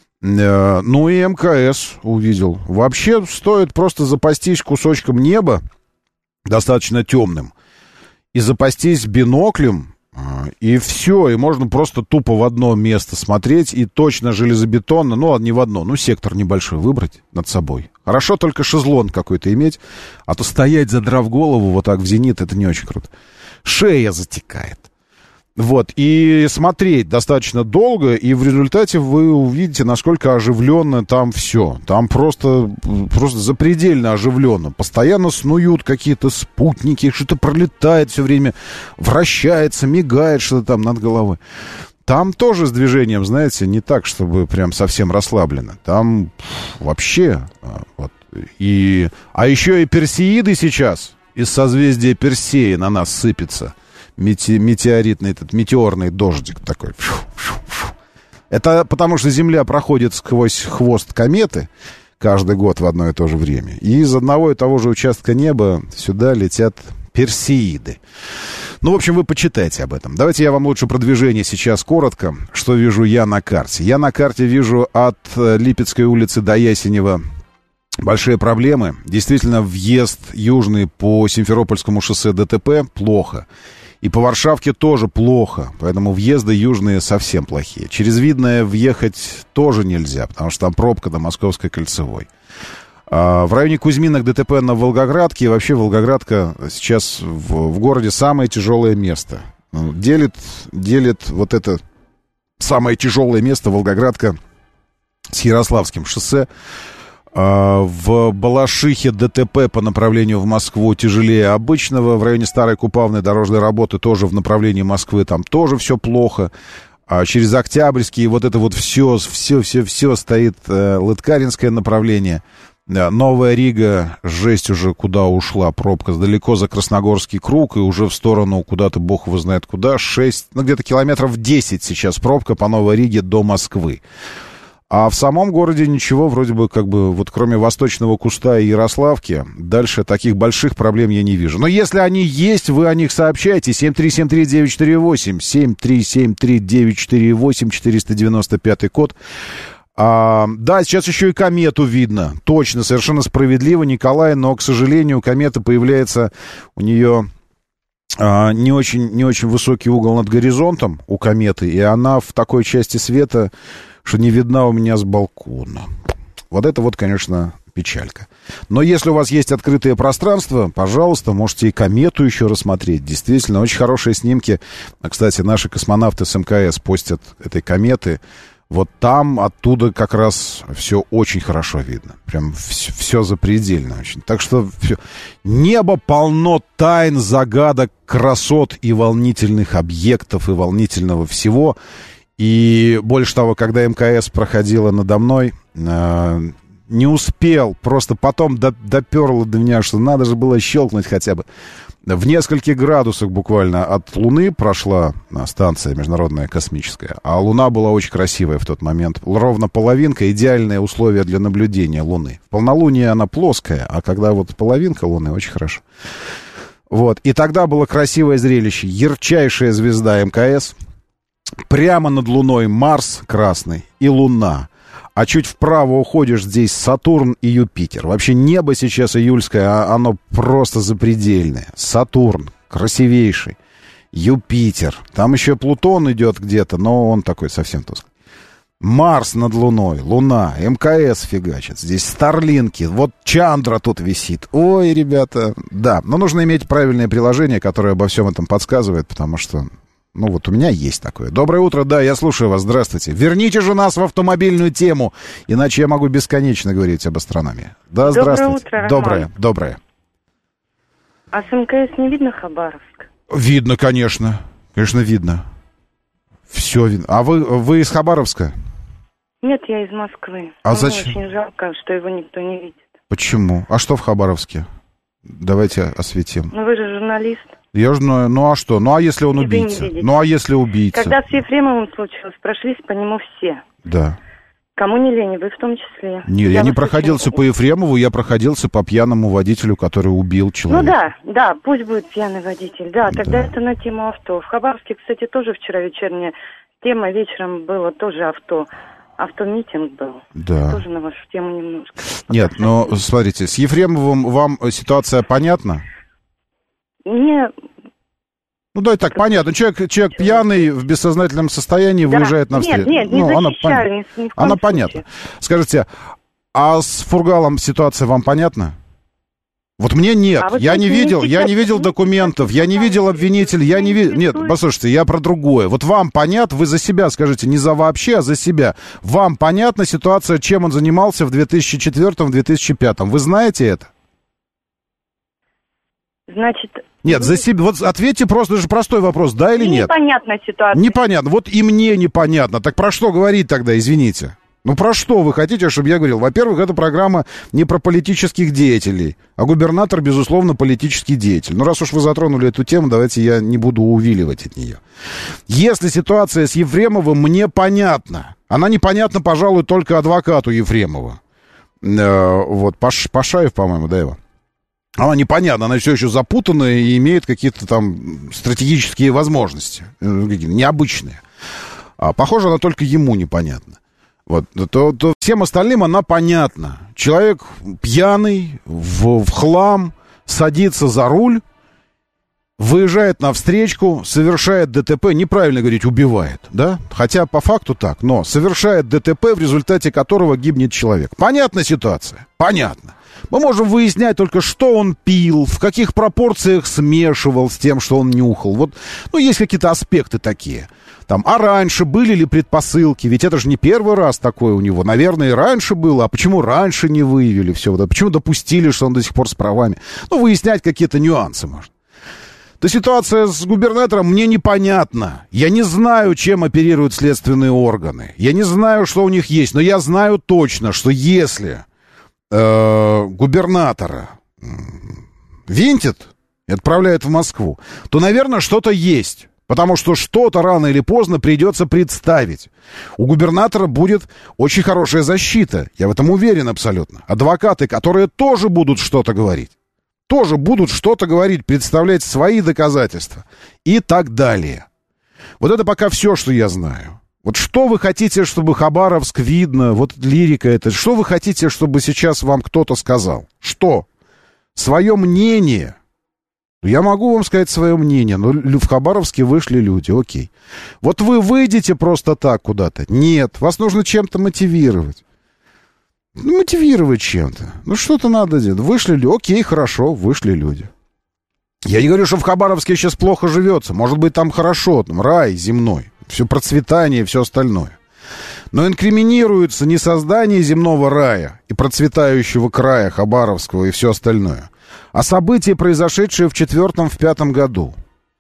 Ну и МКС увидел. Вообще стоит просто запастись кусочком неба, достаточно темным, и запастись биноклем, и все, и можно просто тупо в одно место смотреть, и точно железобетонно, ну, не в одно, ну, сектор небольшой выбрать над собой. Хорошо только шезлонг какой-то иметь, а то стоять, задрав голову вот так в зенит, это не очень круто. Шея затекает. Вот, и смотреть достаточно долго, и в результате вы увидите, насколько оживленно там все. Там просто, просто запредельно оживленно. Постоянно снуют какие-то спутники, что-то пролетает все время, вращается, мигает что-то там над головой. Там тоже с движением, знаете, не так, чтобы прям совсем расслаблено. Там вообще... Вот, и, а еще и Персеиды сейчас из созвездия Персеи на нас сыпется. Мете, метеоритный этот, метеорный дождик такой. Это потому, что Земля проходит сквозь хвост кометы каждый год в одно и то же время. И из одного и того же участка неба сюда летят Персеиды. Ну, в общем, вы почитайте об этом. Давайте я вам лучше про движение сейчас коротко. Что вижу я на карте? Я на карте вижу от Липецкой улицы до Ясенева большие проблемы. Действительно, въезд южный по Симферопольскому шоссе ДТП плохо. И по Варшавке тоже плохо, поэтому въезды южные совсем плохие. Через Видное въехать тоже нельзя, потому что там пробка до Московской кольцевой. А в районе Кузьминок ДТП на Волгоградке. И вообще Волгоградка сейчас в, в городе самое тяжелое место. Делит, делит вот это самое тяжелое место Волгоградка с Ярославским шоссе. В Балашихе ДТП по направлению в Москву тяжелее обычного. В районе Старой Купавной дорожные работы тоже в направлении Москвы. Там тоже все плохо. А через Октябрьский вот это вот все, все, все, все стоит э, Лыткаринское направление. Новая Рига, жесть уже куда ушла пробка. Далеко за Красногорский круг и уже в сторону куда-то, бог его знает куда. шесть, ну где-то километров десять сейчас пробка по Новой Риге до Москвы. А в самом городе ничего, вроде бы, как бы, вот кроме Восточного Куста и Ярославки, дальше таких больших проблем я не вижу. Но если они есть, вы о них сообщайте. семь три семь три девять четыре восемь, семь три семь три девять четыре восемь, четыреста девяносто пятый код. А, да, сейчас еще и комету видно. Точно, совершенно справедливо, Николай, но, к сожалению, комета появляется, у нее... А, не очень, не очень высокий угол над горизонтом у кометы, и она в такой части света, что не видна у меня с балкона. Вот это вот, конечно, печалька. Но если у вас есть открытое пространство, пожалуйста, можете и комету еще рассмотреть. Действительно, очень хорошие снимки. Кстати, наши космонавты с эм ка эс постят этой кометы. Вот там, оттуда как раз все очень хорошо видно. Прям все, все запредельно очень. Так что все. Небо полно тайн, загадок, красот и волнительных объектов, и волнительного всего. И больше того, когда эм ка эс проходила надо мной, э, не успел, просто потом до, доперло до меня, что надо же было щелкнуть хотя бы. В нескольких градусах буквально от Луны прошла станция международная космическая, а Луна была очень красивая в тот момент. Ровно половинка, идеальное условие для наблюдения Луны. В полнолуние она плоская, а когда вот половинка Луны, очень хорошо. Вот, и тогда было красивое зрелище. Ярчайшая звезда эм ка эс, прямо над Луной Марс красный и Луна. А чуть вправо уходишь, здесь Сатурн и Юпитер. Вообще небо сейчас июльское, оно просто запредельное. Сатурн, красивейший. Юпитер. Там еще Плутон идет где-то, но он такой совсем тусклый. Марс над Луной, Луна, эм ка эс фигачит. Здесь Старлинки. Вот Чандра тут висит. Ой, ребята, да. Но нужно иметь правильное приложение, которое обо всем этом подсказывает, потому что... Ну, вот у меня есть такое. Доброе утро, да, я слушаю вас, здравствуйте. Верните же нас в автомобильную тему, иначе я могу бесконечно говорить об астрономии. Да, Доброе здравствуйте. Утро, Роман. Доброе, доброе. А с эм ка эс не видно Хабаровск? Видно, конечно. Конечно, видно. Все видно. А вы, вы из Хабаровска? Нет, я из Москвы. А Мне зачем? очень жалко, что его никто не видит. Почему? А что в Хабаровске? Давайте осветим. Ну, вы же журналист. Я же знаю, ну а что? Ну а если он И вы не убийца? видите. Ну а если убийца? Когда с Ефремовым случилось, прошлись по нему все. Да. Кому не лень, вы в том числе. Нет, я, я не вас проходился очень... по Ефремову, я проходился по пьяному водителю, который убил человека. Ну да, да, пусть будет пьяный водитель. Да, тогда Да. это на тему авто. В Хабаровске, кстати, тоже вчера вечерняя тема, вечером было тоже авто. Автомитинг был. Да. Тоже на вашу тему немножко. Нет, но смотрите, с Ефремовым вам ситуация понятна? Мне... Ну, да, так, понятно. Человек, человек пьяный, в бессознательном состоянии Да. выезжает навстречу. Нет, нет, не ну, она, защищаю, пон... ни, ни в коем она случае. понятна. Скажите, а с Фургалом ситуация вам понятна? Вот мне нет. А вот я не знаете, видел, я не видел документов, я не видел обвинителей, я не видел... Нет, послушайте, я про другое. Вот вам понятно, вы за себя скажите, не за вообще, а за себя. Вам понятна ситуация, чем он занимался в две тысячи четвёртом - две тысячи пятом? Вы знаете это? Значит... Нет, за себя. Вот ответьте просто, это же простой вопрос, да или нет? Непонятная ситуация. Непонятно. Вот и мне непонятно. Так про что говорить тогда, извините? Ну, про что вы хотите, чтобы я говорил? Во-первых, эта программа не про политических деятелей, а губернатор, безусловно, политический деятель. Ну, раз уж вы затронули эту тему, давайте я не буду увиливать от нее. Если ситуация с Ефремовым мне понятна, она непонятна, пожалуй, только адвокату Ефремова. Э, вот, Паш, Пашаев, по-моему, да, его? Она непонятна, она все еще запутанная и имеет какие-то там стратегические возможности, необычные. А, похоже, она только ему непонятна. Вот, то, то всем остальным она понятна. Человек пьяный, в, в хлам, садится за руль, выезжает на встречку, совершает ДТП, неправильно говорить, убивает, да? Хотя по факту так, но совершает ДТП, в результате которого гибнет человек. Понятна ситуация? Понятно. Мы можем выяснять только, что он пил, в каких пропорциях смешивал с тем, что он нюхал. Вот, ну, есть какие-то аспекты такие. Там, а раньше были ли предпосылки? Ведь это же не первый раз такое у него. Наверное, и раньше было. А почему раньше не выявили все? Почему допустили, что он до сих пор с правами? Ну, выяснять какие-то нюансы можно. То ситуация с губернатором мне непонятна. Я не знаю, чем оперируют следственные органы. Я не знаю, что у них есть. Но я знаю точно, что если э, губернатора э, винтит и отправляют в Москву, то, наверное, что-то есть. Потому что что-то рано или поздно придется представить. У губернатора будет очень хорошая защита. Я в этом уверен абсолютно. Адвокаты, которые тоже будут что-то говорить. Тоже будут что-то говорить, представлять свои доказательства. И так далее. Вот это пока все, что я знаю. Вот что вы хотите, чтобы Хабаровск видно? Вот лирика это. Что вы хотите, чтобы сейчас вам кто-то сказал? Что? Свое мнение... Я могу вам сказать свое мнение, но в Хабаровске вышли люди, окей. Вот вы выйдете просто так куда-то? Нет, вас нужно чем-то мотивировать. Ну, мотивировать чем-то. Ну, что-то надо делать. Вышли люди, окей, хорошо, вышли люди. Я не говорю, что в Хабаровске сейчас плохо живется. Может быть, там хорошо, там рай земной, все процветание и все остальное. Но инкриминируется не создание земного рая и процветающего края Хабаровского и все остальное, а события, произошедшие в четвертом, в пятом году.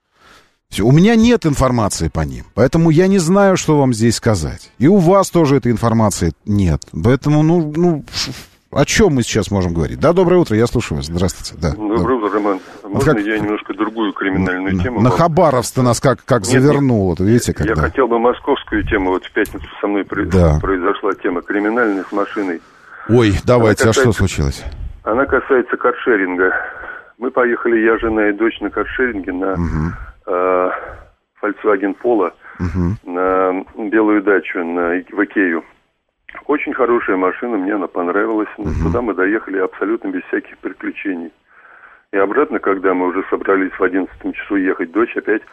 Все. У меня нет информации по ним, поэтому я не знаю, что вам здесь сказать. И у вас тоже этой информации нет. Поэтому, ну, ну о чем мы сейчас можем говорить? Да, доброе утро, я слушаю вас. Здравствуйте. Да, доброе утро, Роман. Можно как... я немножко другую криминальную на, тему? На Хабаровск-то нас как, как нет, завернуло. Нет. Видите, как, я да. хотел бы московскую тему. Вот в пятницу со мной да. произошла тема криминальной с машиной. Ой, давайте, касается... а что случилось? Она касается каршеринга. Мы поехали, я, жена и дочь, на каршеринге на угу. э, Volkswagen Polo, угу. на белую дачу, на, в Икею. Очень хорошая машина, мне она понравилась. Угу. Туда мы доехали абсолютно без всяких приключений. И обратно, когда мы уже собрались в одиннадцатом часу ехать, дочь опять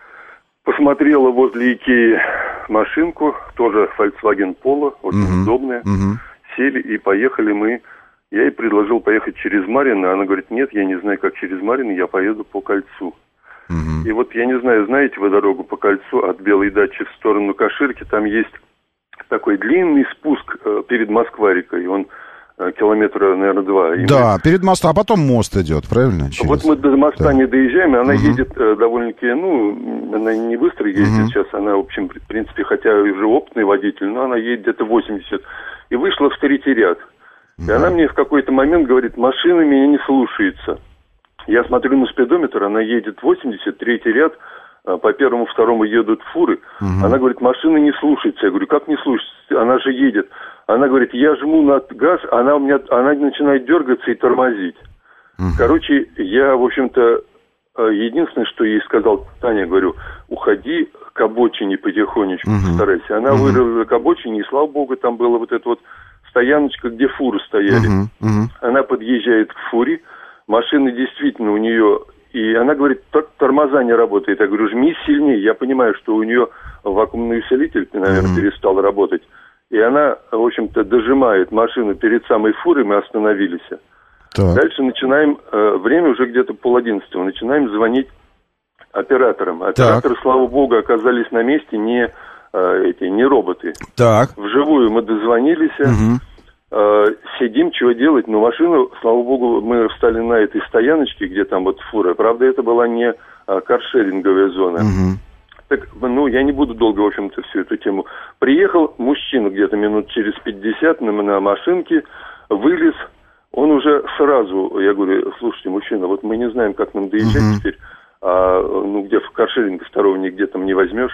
посмотрела возле Икеи машинку, тоже Volkswagen Polo, очень угу. удобная. Угу. Сели и поехали мы. Я ей предложил поехать через Марьино, она говорит, нет, я не знаю, как через Марьино, я поеду по кольцу. Uh-huh. И вот я не знаю, знаете вы дорогу по кольцу от Белой дачи в сторону Каширки, там есть такой длинный спуск э, перед Москва-рекой, он э, километра, наверное, два. И да, мы... перед мостом, а потом мост идет, правильно? Через... Вот мы до моста да. не доезжаем, и она uh-huh. едет э, довольно-таки, ну, она не быстро ездит uh-huh. сейчас, она, в общем, в принципе, хотя уже опытный водитель, но она едет где-то восемьдесят, и вышла в третий ряд. И она мне в какой-то момент говорит, машина меня не слушается. Я смотрю на спидометр, она едет восемьдесят, третий ряд, по первому, второму едут фуры. Uh-huh. Она говорит, машина не слушается. Я говорю, как не слушается? Она же едет. Она говорит, я жму на газ, она у меня, она начинает дергаться и тормозить. Uh-huh. Короче, я, в общем-то, единственное, что ей сказал, Таня, говорю, уходи к обочине потихонечку, uh-huh. постарайся. Она uh-huh. вырвала к обочине, и, слава богу, там было вот это вот стояночка, где фуры стояли. Uh-huh, uh-huh. Она подъезжает к фуре, машина действительно у нее, и она говорит, тормоза не работает. Я говорю, жми сильнее. Я понимаю, что у нее вакуумный усилитель, наверное, uh-huh. перестал работать. И она, в общем-то, дожимает машину перед самой фурой, мы остановились. Так. Дальше начинаем, время уже где-то пол одиннадцатого, начинаем звонить операторам. Операторы, так. слава богу, оказались на месте, не... эти, не роботы. Так. Вживую мы дозвонились, угу. э, сидим, чего делать, но машину, слава богу, мы встали на этой стояночке, где там вот фура, правда, это была не а, каршеринговая зона. Угу. Так, ну, я не буду долго, в общем-то, всю эту тему. Приехал мужчина где-то минут через пятьдесят на, на машинке, вылез, он уже сразу, я говорю, слушайте, мужчина, вот мы не знаем, как нам доезжать угу. теперь, а, ну, где в каршеринге второго нигде там не возьмешь.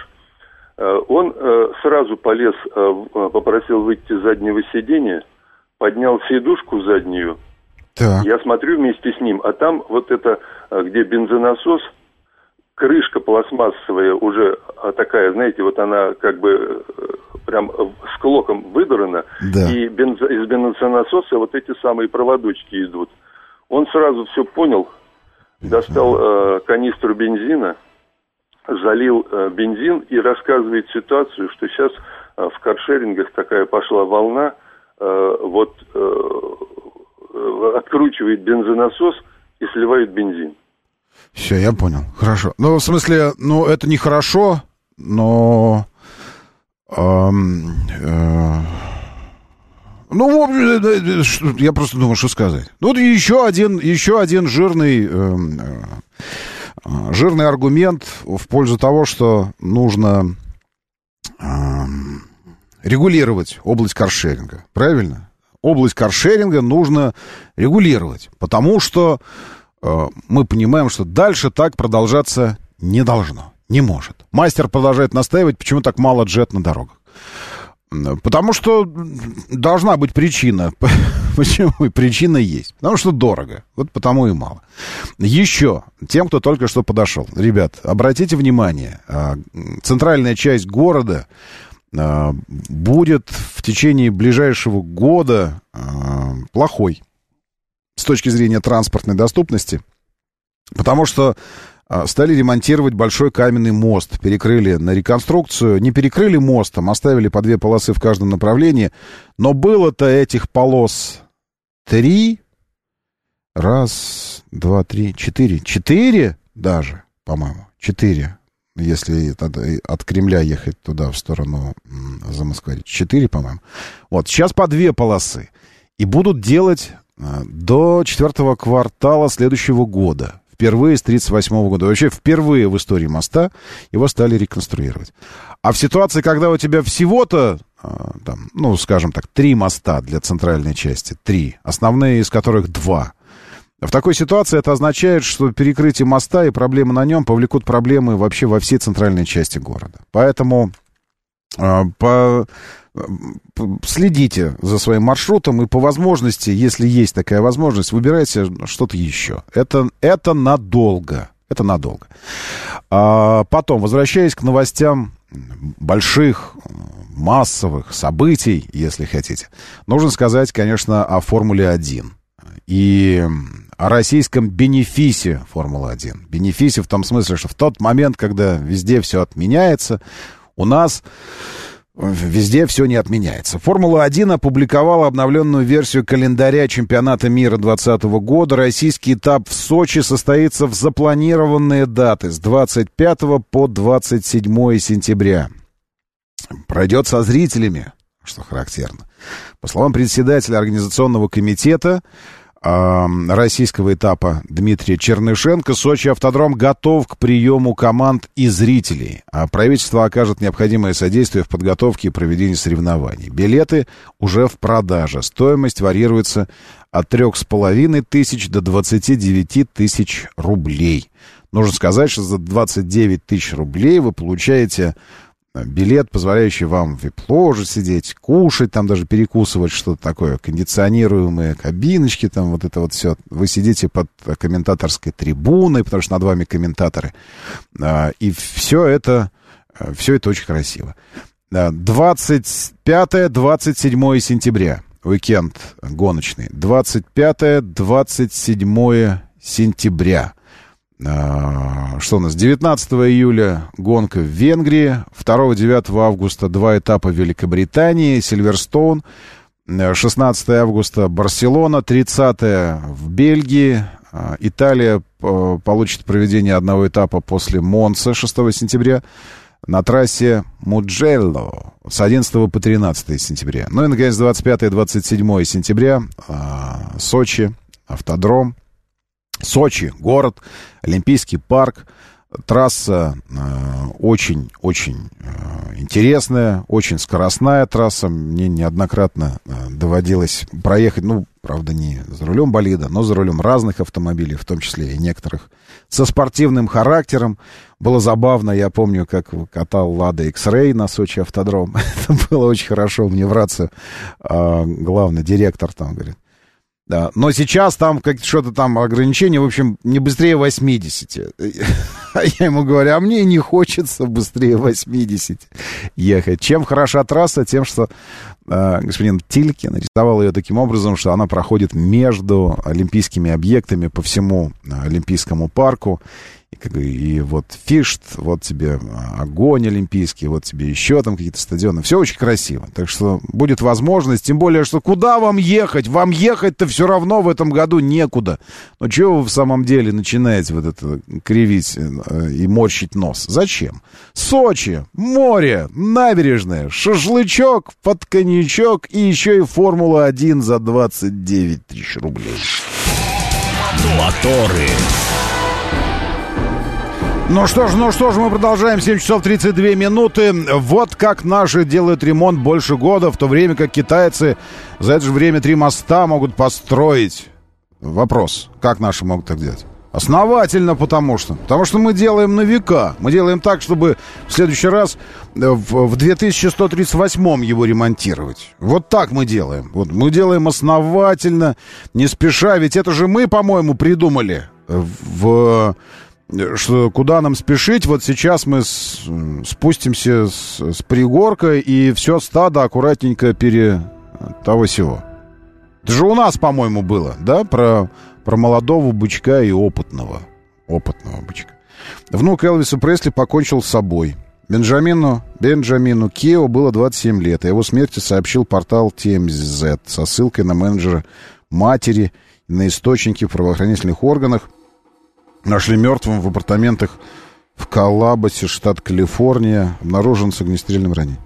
Он э, сразу полез, э, попросил выйти с заднего сиденья, поднял сидушку заднюю. Так. Я смотрю вместе с ним, а там вот это, где бензонасос, крышка пластмассовая уже такая, знаете, вот она как бы прям с клоком выдрана, да. и бензо, из бензонасоса вот эти самые проводочки идут. Он сразу все понял, достал э, канистру бензина, залил э, бензин и рассказывает ситуацию, что сейчас э, в каршерингах такая пошла волна, э, вот э, откручивает бензонасос и сливает бензин. Все, я понял. Хорошо. Ну, в смысле, ну, это нехорошо, но... Э, э, ну, в общем, я просто думаю, что сказать. Ну, вот еще один, еще один жирный, э, э, жирный аргумент в пользу того, что нужно э, регулировать область каршеринга. Правильно? Область каршеринга нужно регулировать, потому что э, мы понимаем, что дальше так продолжаться не должно, не может. Мастер продолжает настаивать, почему так мало джет на дорогах. Потому что должна быть причина. Почему? Причина есть. Потому что дорого. Вот потому и мало. Еще тем, кто только что подошел. Ребят, обратите внимание, центральная часть города будет в течение ближайшего года плохой с точки зрения транспортной доступности. Потому что стали ремонтировать большой каменный мост. Перекрыли на реконструкцию. Не перекрыли мостом, оставили по две полосы в каждом направлении. Но было-то этих полос три. Раз, два, три, четыре. Четыре даже, по-моему. Четыре. Если от Кремля ехать туда, в сторону Замоскворечья. Четыре, по-моему. Вот, сейчас по две полосы. И будут делать до четвертого квартала следующего года. Впервые с тридцать восьмого года. Вообще впервые в истории моста его стали реконструировать. А в ситуации, когда у тебя всего-то, там, ну, скажем так, три моста для центральной части, три, основные из которых два. В такой ситуации это означает, что перекрытие моста и проблемы на нем повлекут проблемы вообще во всей центральной части города. Поэтому э, по... следите за своим маршрутом и по возможности, если есть такая возможность, выбирайте что-то еще. Это, это надолго. Это надолго. А потом, возвращаясь к новостям больших, массовых событий, если хотите, нужно сказать, конечно, о Формуле один. И о российском бенефисе Формулы один. Бенефисе в том смысле, что в тот момент, когда везде все отменяется, у нас... везде все не отменяется. Формула один опубликовала обновленную версию календаря чемпионата мира двадцатого года. Российский этап в Сочи состоится в запланированные даты с двадцать пятого по двадцать седьмое сентября. Пройдет со зрителями, что характерно. По словам председателя организационного комитета российского этапа Дмитрия Чернышенко, Сочи автодром готов к приему команд и зрителей, а правительство окажет необходимое содействие в подготовке и проведении соревнований. Билеты уже в продаже. Стоимость варьируется от трех с половиной тысяч до двадцати девяти тысяч рублей. Нужно сказать, что за двадцать девять тысяч рублей вы получаете билет, позволяющий вам в вип-ложе сидеть, кушать, там даже перекусывать, что-то такое, кондиционируемые кабиночки, там вот это вот все. Вы сидите под комментаторской трибуной, потому что над вами комментаторы. И все это, все это очень красиво. двадцать пятое - двадцать седьмое сентября. Уикенд гоночный. двадцать пятое - двадцать седьмое сентября. Что у нас? девятнадцатого июля гонка в Венгрии, второго-девятого августа два этапа в Великобритании, Сильверстоун, шестнадцатого августа Барселона, тридцатого в Бельгии, Италия получит проведение одного этапа после Монцы шестого сентября на трассе Муджелло с одиннадцатого по тринадцатое сентября. Ну и, наконец, двадцать пятое - двадцать седьмое сентября Сочи, автодром. Сочи, город, Олимпийский парк, трасса очень-очень э, э, интересная, очень скоростная трасса. Мне неоднократно э, доводилось проехать, ну, правда, не за рулем болида, но за рулем разных автомобилей, в том числе и некоторых со спортивным характером. Было забавно, я помню, как катал Лада X-Ray на Сочи автодром. Это было очень хорошо, мне в рацию э, главный директор там говорит. Да, но сейчас там как что-то там ограничения, в общем, не быстрее восьмидесяти. А я ему говорю, а мне не хочется быстрее восьмидесяти ехать. Чем хороша трасса, тем, что э, господин Тилькин нарисовал ее таким образом, что она проходит между олимпийскими объектами по всему Олимпийскому парку. И, как, и вот Фишт, вот тебе огонь олимпийский, вот тебе еще там какие-то стадионы. Все очень красиво. Так что будет возможность, тем более, что куда вам ехать? Вам ехать-то все равно в этом году некуда. Но чего вы в самом деле начинаете вот это кривить и морщить нос. Зачем? Сочи, море, набережная, шашлычок под коньячок и еще и Формула один за двадцать девять тысяч рублей. Моторы. Ну что ж, ну что ж, мы продолжаем. семь часов тридцать две минуты. Вот как наши делают ремонт больше года, в то время как китайцы за это же время три моста могут построить. Вопрос, как наши могут так делать? Основательно, потому что. Потому что мы делаем на века. Мы делаем так, чтобы в следующий раз в, в две тысячи сто тридцать восьмом его ремонтировать. Вот так мы делаем. Вот мы делаем основательно, не спеша. Ведь это же мы, по-моему, придумали в... что куда нам спешить. Вот сейчас мы с, спустимся с, с пригорка и все стадо аккуратненько пере того сего. Это же у нас, по-моему, было, да, про, про молодого бычка и опытного опытного бычка. Внук Элвиса Пресли покончил с собой. Бенджамину Бенджамину Кео было двадцать семь лет. О его смерти сообщил портал ти эм зет со ссылкой на менеджера матери и на источники в правоохранительных органах. Нашли мертвым в апартаментах в Колабасе, штат Калифорния. Обнаружен с огнестрельным ранением.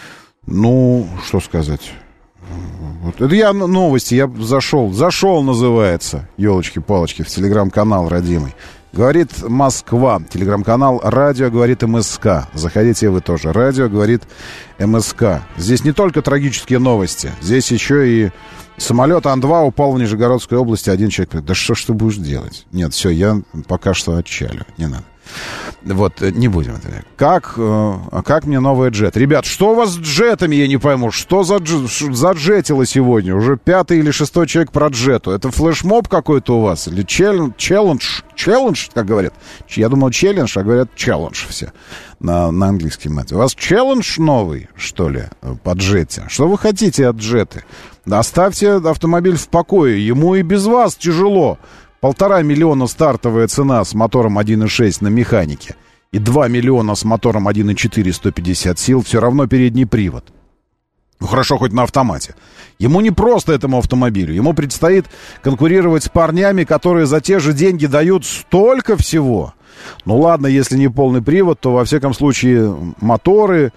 Ну, что сказать. Вот. Это я новости, я зашел. Зашел, называется, елочки-палочки, в телеграм-канал родимый. Говорит Москва. Телеграм-канал «Радио говорит МСК». Заходите вы тоже. «Радио говорит МСК». Здесь не только трагические новости. Здесь еще и самолет Ан два упал в Нижегородской области. Один человек говорит: да что ж ты будешь делать? Нет, все, я пока что отчалю. Не надо. Вот, не будем это. Как, э, как мне новый джет? Ребят, что у вас с джетами, я не пойму. Что за, за джетило сегодня? Уже пятый или шестой человек про джету. Это флешмоб какой-то у вас? Или челлендж? Челлендж, как говорят. Я думал челлендж, а говорят челлендж все на, на английском. У вас челлендж новый, что ли, по джете? Что вы хотите от джеты? Оставьте автомобиль в покое. Ему и без вас тяжело. Полтора миллиона стартовая цена с мотором один и шесть на механике и два миллиона с мотором один и четыре сто пятьдесят сил. Все равно передний привод. Ну, хорошо, хоть на автомате. Ему не просто этому автомобилю. Ему предстоит конкурировать с парнями, которые за те же деньги дают столько всего. Ну, ладно, если не полный привод, то, во всяком случае, моторы,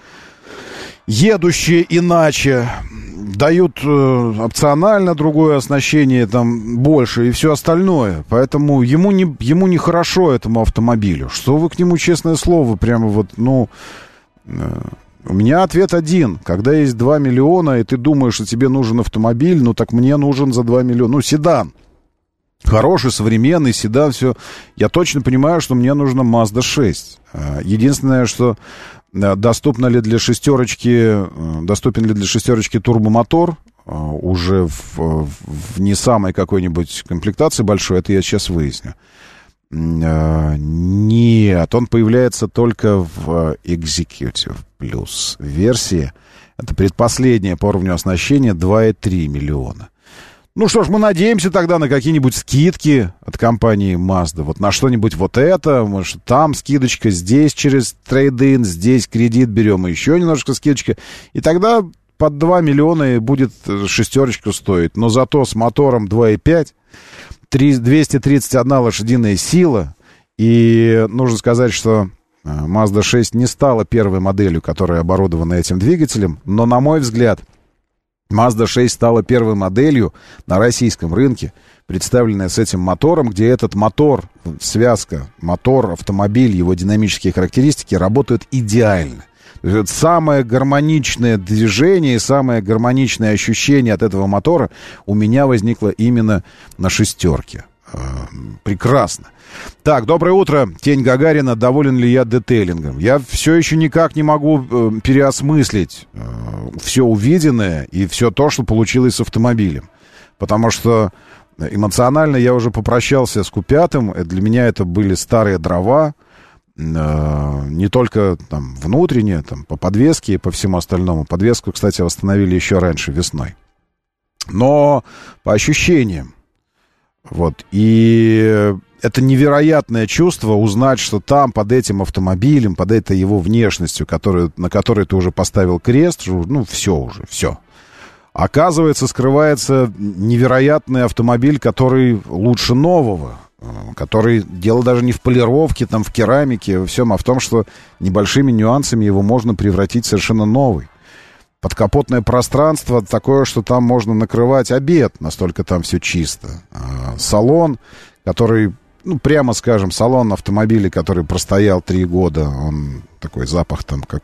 едущие иначе, дают э, опционально другое оснащение, там, больше и все остальное. Поэтому ему не, ему не хорошо, этому автомобилю. Что вы к нему, честное слово, прямо вот, ну... Э, у меня ответ один. Когда есть два миллиона, и ты думаешь, что тебе нужен автомобиль, ну, так мне нужен за два миллиона. Ну, седан. Хороший, современный седан, все. Я точно понимаю, что мне нужна Мазда шесть. Единственное, что... Доступно ли для шестерочки, доступен ли для шестерочки турбомотор уже в, в не самой какой-нибудь комплектации большой, это я сейчас выясню. Нет, он появляется только в Executive Plus версии. Это предпоследняя по уровню оснащения, два и три миллиона. Ну что ж, мы надеемся тогда на какие-нибудь скидки от компании Mazda. Вот на что-нибудь вот это, может, там скидочка, здесь через трейд-ин, здесь кредит берем, и еще немножко скидочка. И тогда под два миллиона будет шестерочка стоить. Но зато с мотором два и пять, двести тридцать одна лошадиная сила. И нужно сказать, что Mazda шесть не стала первой моделью, которая оборудована этим двигателем. Но, на мой взгляд, Mazda шесть стала первой моделью на российском рынке, представленная с этим мотором, где этот мотор, связка, мотор, автомобиль, его динамические характеристики работают идеально. То есть это самое гармоничное движение и самое гармоничное ощущение от этого мотора у меня возникло именно на шестерке. Прекрасно. Так, доброе утро. Тень Гагарина. Доволен ли я детейлингом? Я все еще никак не могу э, переосмыслить э, все увиденное и все то, что получилось с автомобилем. Потому что эмоционально я уже попрощался с Купятым. Для меня это были старые дрова. Э, не только там внутренние, там, по подвеске и по всему остальному. Подвеску, кстати, восстановили еще раньше, весной. Но по ощущениям. Вот, и это невероятное чувство узнать, что там под этим автомобилем, под этой его внешностью, которую, на которой ты уже поставил крест, ну, все уже, все. Оказывается, скрывается невероятный автомобиль, который лучше нового. который... Дело даже не в полировке, там, в керамике, во всем, а в том, что небольшими нюансами его можно превратить в совершенно новый. Подкапотное пространство такое, что там можно накрывать обед, настолько там все чисто. Салон, который, ну, прямо скажем, салон автомобиля, который простоял три года, он такой запах там, как,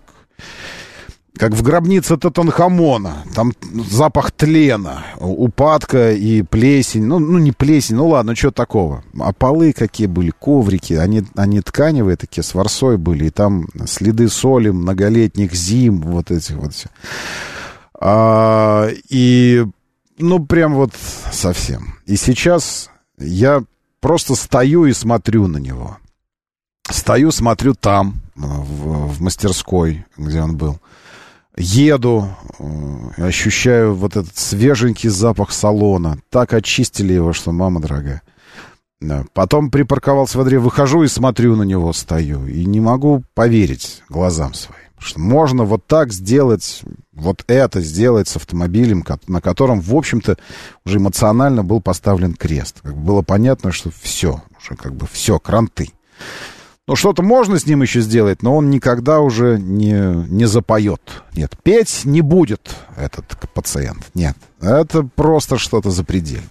как в гробнице Тутанхамона. Там запах тлена, упадка и плесень. Ну, ну не плесень, ну ладно, что такого. А полы какие были, коврики, они, они тканевые такие, с ворсой были, и там следы соли многолетних зим, вот этих вот все. А, и, ну, прям вот совсем. И сейчас я просто стою и смотрю на него. Стою, смотрю там, в, в мастерской, где он был. Еду, ощущаю вот этот свеженький запах салона. Так очистили его, что мама дорогая. Потом припарковался во дворе, выхожу и смотрю на него, стою. И не могу поверить глазам своим, что можно вот так сделать, вот это сделать с автомобилем, на котором, в общем-то, уже эмоционально был поставлен крест. Как бы было понятно, что все, уже как бы все, кранты. Ну, что-то можно с ним еще сделать, но он никогда уже не, не запоет. Нет, петь не будет этот пациент. Нет, это просто что-то запредельное.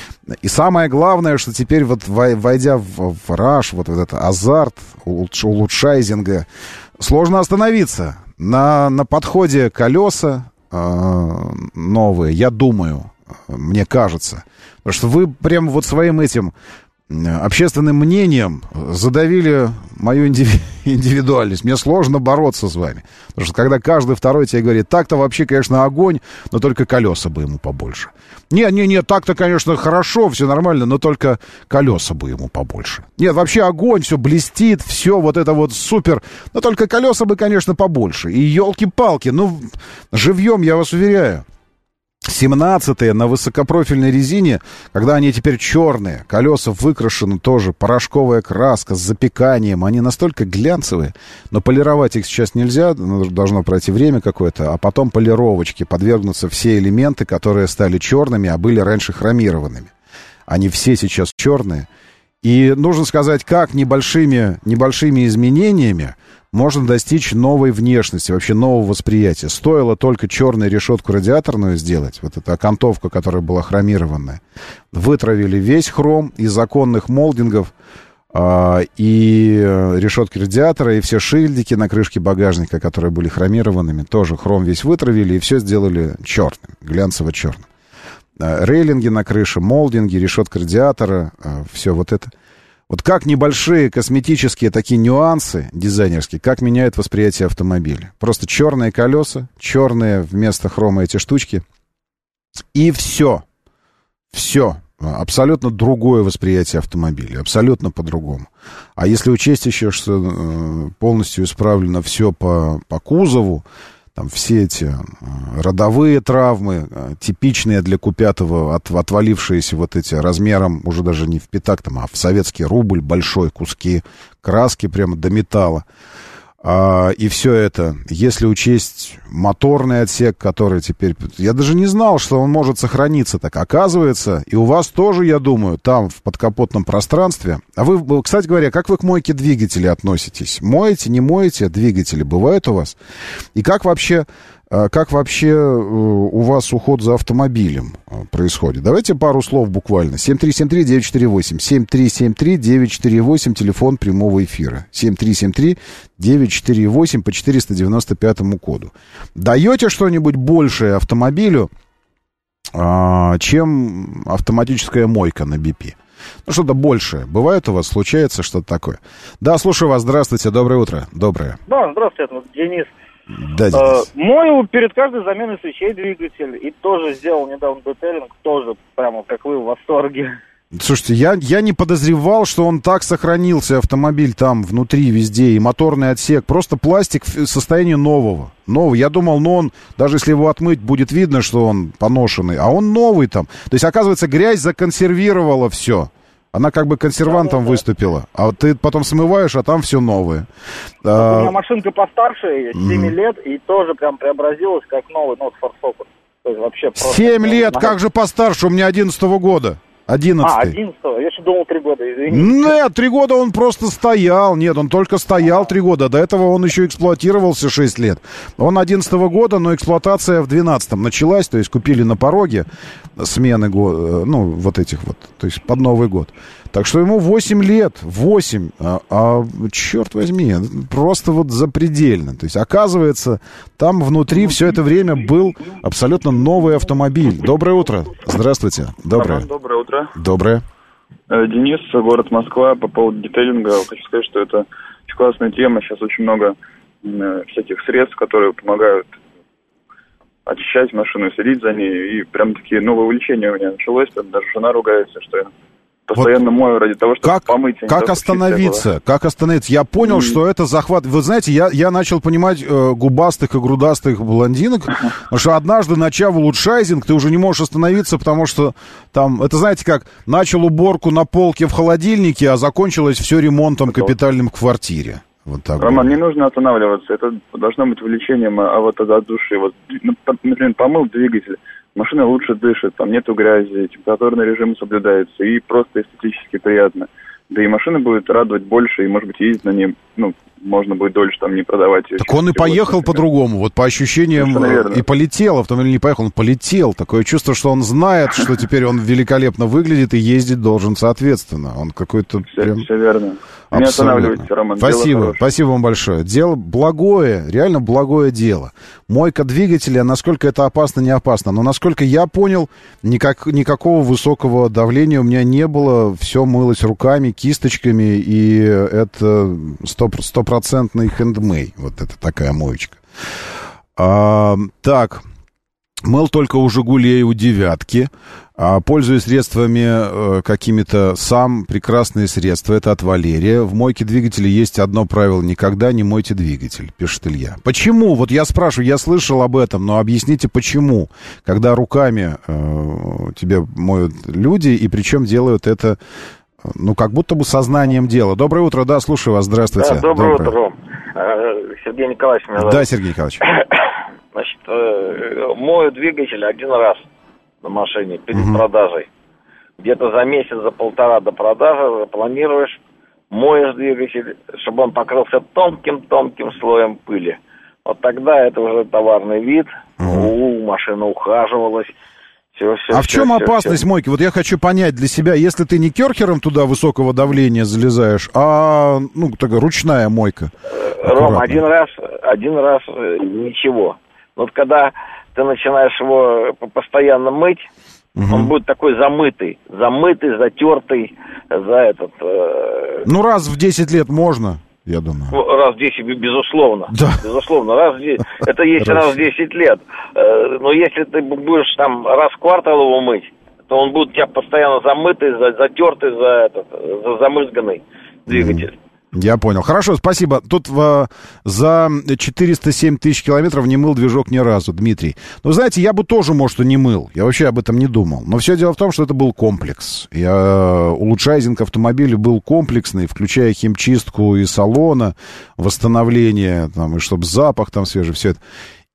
И самое главное, что теперь вот войдя в, в раш, вот, вот этот азарт улучшайзинга, сложно остановиться. На, на подходе колеса э, новые, я думаю, мне кажется. Потому что вы прям вот своим этим общественным мнением задавили мою индиви- индивидуальность. Мне сложно бороться с вами. Потому что когда каждый второй тебе говорит, так-то вообще, конечно, огонь, но только колеса бы ему побольше. Не-не-не, так-то, конечно, хорошо, все нормально, но только колеса бы ему побольше. Нет, вообще огонь, все блестит, все вот это вот супер, но только колеса бы, конечно, побольше. И елки-палки, ну, живьем, я вас уверяю. семнадцатые на высокопрофильной резине, когда они теперь черные, колеса выкрашены тоже, порошковая краска с запеканием, они настолько глянцевые, но полировать их сейчас нельзя, должно пройти время какое-то, а потом полировочки, подвергнутся все элементы, которые стали черными, а были раньше хромированными. Они все сейчас черные. И нужно сказать, как небольшими, небольшими изменениями можно достичь новой внешности, вообще нового восприятия. Стоило только черную решетку радиаторную сделать, вот эта окантовка, которая была хромированная. Вытравили весь хром из законных молдингов, э, и решетки радиатора, и все шильдики на крышке багажника, которые были хромированными, тоже хром весь вытравили, и все сделали черным, глянцево-черным. Э, рейлинги на крыше, молдинги, решетка радиатора, э, все вот это. Вот как небольшие косметические такие нюансы дизайнерские, как меняют восприятие автомобиля. Просто черные колеса, черные вместо хрома эти штучки. И все. Все. Абсолютно другое восприятие автомобиля. Абсолютно по-другому. А если учесть еще, что полностью исправлено все по, по кузову, там все эти родовые травмы, типичные для Купятова, от, отвалившиеся вот эти размером уже даже не в пятак, там, а в советский рубль, большой куски краски прямо до металла. А, и все это, если учесть моторный отсек, который теперь... Я даже не знал, что он может сохраниться так. Оказывается, и у вас тоже, я думаю, там, в подкапотном пространстве... А вы, кстати говоря, как вы к мойке двигателей относитесь? Моете, не моете двигатели? Бывает у вас? И как вообще... Как вообще у вас уход за автомобилем происходит? Давайте пару слов буквально. семь три семь три девять четыре восемь. семь три семь три девять четыре восемь. Телефон прямого эфира. семь три семь три девять четыре восемь по четыреста девяносто пятому коду. Даете что-нибудь большее автомобилю, чем автоматическая мойка на би пи? Ну, что-то большее. Бывает у вас? Случается что-то такое? Да, слушаю вас. Здравствуйте. Доброе утро. Доброе. Да, здравствуйте. Это Денис. Да, э, мою перед каждой заменой свечей двигатель. И тоже сделал недавно детейлинг. Тоже прямо как вы в восторге. Слушайте, я, я не подозревал, что он так сохранился, автомобиль там внутри везде, и моторный отсек. Просто пластик в состоянии нового. Новый. Я думал, ну он, даже если его отмыть, будет видно, что он поношенный. А он новый там. То есть, оказывается, грязь законсервировала все. Она как бы консервантом да, да, да. выступила. А ты потом смываешь, а там все новое. Вот а... У меня машинка постарше, семь mm. лет, и тоже прям преобразилась как новый, ну, Ford Focus. То есть вообще просто... семь лет, как же постарше? У меня одиннадцатого года. одиннадцатый. А, одиннадцатого, я еще думал три года, извините. Нет, три года он просто стоял. Нет, он только стоял три года. До этого он еще эксплуатировался шесть лет. Он одиннадцатого года, но эксплуатация в двенадцатом началась. То есть купили на пороге смены, ну, вот этих вот, то есть под Новый год. Так что ему восемь лет, восемь, а, а черт возьми, просто вот запредельно. То есть, оказывается, там внутри все это время был абсолютно новый автомобиль. Доброе утро. Здравствуйте. Доброе. Доброе утро. Доброе. Денис, город Москва. По поводу детейлинга хочу сказать, что это очень классная тема. Сейчас очень много всяких средств, которые помогают очищать машину, следить за ней. И прям такие новые увлечения у меня началось. Там даже жена ругается, что я постоянно вот мою ради того, чтобы как, помыть. Как остановиться? Как остановиться? Я понял, mm. что это захват. Вы знаете, я, я начал понимать э, губастых и грудастых блондинок, потому что однажды, начав улучшайзинг, ты уже не можешь остановиться, потому что там, это знаете как, начал уборку на полке в холодильнике, а закончилось все ремонтом капитальным в квартире. Вот так Роман, было. Не нужно останавливаться. Это должно быть увлечением, а вот от души. Вот, например, помыл двигатель. Машина лучше дышит, там нету грязи, температурный режим соблюдается, и просто эстетически приятно. Да и машина будет радовать больше, и, может быть, ездить на ней, ну, можно будет дольше там не продавать. Так он и поехал по-другому, вот по ощущениям, и полетел, автомобиль не поехал, он полетел. Такое чувство, что он знает, что теперь он великолепно выглядит и ездить должен соответственно. Он какой-то все, прям... Все верно. Не останавливайтесь, Роман. Спасибо, спасибо вам большое. Дело благое, реально благое дело. Мойка двигателя, насколько это опасно, не опасно. Но насколько я понял, никак, никакого высокого давления у меня не было. Все мылось руками, кисточками, и это стопроцентный хендмей. Вот это такая моечка. А, так, мыл только у «Жигулей», у «девятки». А, пользуюсь средствами э, какими-то сам, прекрасные средства. Это от Валерия. В мойке двигателя есть одно правило: никогда не мойте двигатель, пишет Илья. Почему? Вот я спрашиваю, я слышал об этом, но объясните, почему, когда руками э, тебе моют люди, и причем делают это, ну, как будто бы сознанием дела. Доброе утро, да, слушаю вас, здравствуйте. Да, доброе, доброе утро, утро. Ром. Сергей Николаевич меня зовут. Да, Сергей Николаевич. Значит, мою двигатель один раз на машине перед угу. продажей. Где-то за месяц, за полтора до продажи планируешь, моешь двигатель, чтобы он покрылся тонким-тонким слоем пыли. Вот тогда это уже товарный вид, угу. у машина ухаживалась. Все, все, а все, в чем все, опасность все. мойки? Вот я хочу понять для себя, если ты не керхером туда высокого давления залезаешь, а, ну, такая ручная мойка. Ром, один раз, один раз ничего. Вот когда ты начинаешь его постоянно мыть, угу. он будет такой замытый, замытый, затертый за этот... Э... Ну, раз в десять лет можно, я думаю. Раз в десять, безусловно. Да. Безусловно, раз в десять. Это есть раз в десять лет. Но если ты будешь там раз в квартал его мыть, то он будет у тебя постоянно замытый, затертый, за этот, за замызганный двигатель. Я понял. Хорошо, спасибо. Тут в, за четыреста семь тысяч километров не мыл движок ни разу, Дмитрий. Ну, знаете, я бы тоже, может, и не мыл. Я вообще об этом не думал. Но все дело в том, что это был комплекс. Я, улучшайзинг автомобиля был комплексный, включая химчистку и салона, восстановление, там, и чтобы запах там свежий, все это.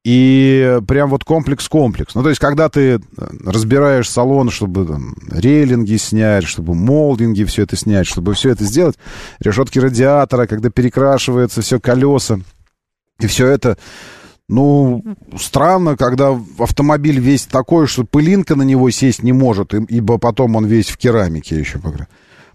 И прям вот комплекс-комплекс. Ну, то есть, когда ты разбираешь салон, чтобы там рейлинги снять, чтобы молдинги все это снять, чтобы все это сделать, решетки радиатора, когда перекрашивается все колеса, и все это, ну, странно, когда автомобиль весь такой, что пылинка на него сесть не может, ибо потом он весь в керамике еще покрыт.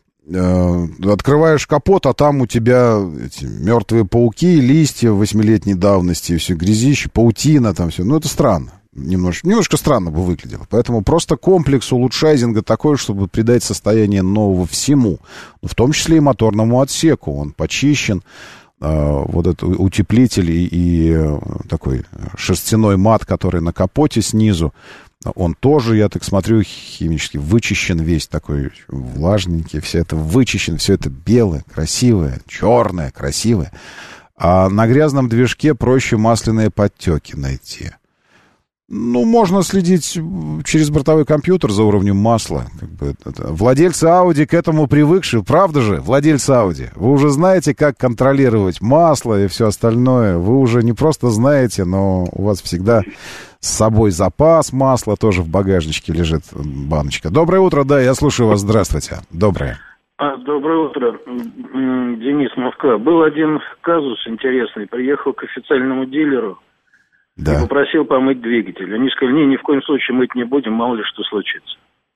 Открываешь капот, а там у тебя эти мертвые пауки, листья восьмилетней давности, все грязище, паутина, там все. Ну, это странно. Немножко, немножко странно бы выглядело. Поэтому просто комплекс улучшайзинга такой, чтобы придать состояние нового всему. В том числе и моторному отсеку. Он почищен. Вот этот утеплитель и, и такой шерстяной мат, который на капоте снизу, он тоже, я так смотрю, химически вычищен весь, такой влажненький, все это вычищено, все это белое, красивое, черное, красивое. А на грязном движке проще масляные подтеки найти. Ну, можно следить через бортовой компьютер за уровнем масла. Как бы, это, владельцы Audi к этому привыкшие. Правда же, владельцы Audi? Вы уже знаете, как контролировать масло и все остальное. Вы уже не просто знаете, но у вас всегда с собой запас масла тоже в багажничке лежит баночка. Доброе утро, да, я слушаю вас. Здравствуйте. Доброе. А, доброе утро. Денис, Москва. Был один казус интересный. Приехал к официальному дилеру. Да. И попросил помыть двигатель. Они сказали, не, ни в коем случае мыть не будем, мало ли что случится.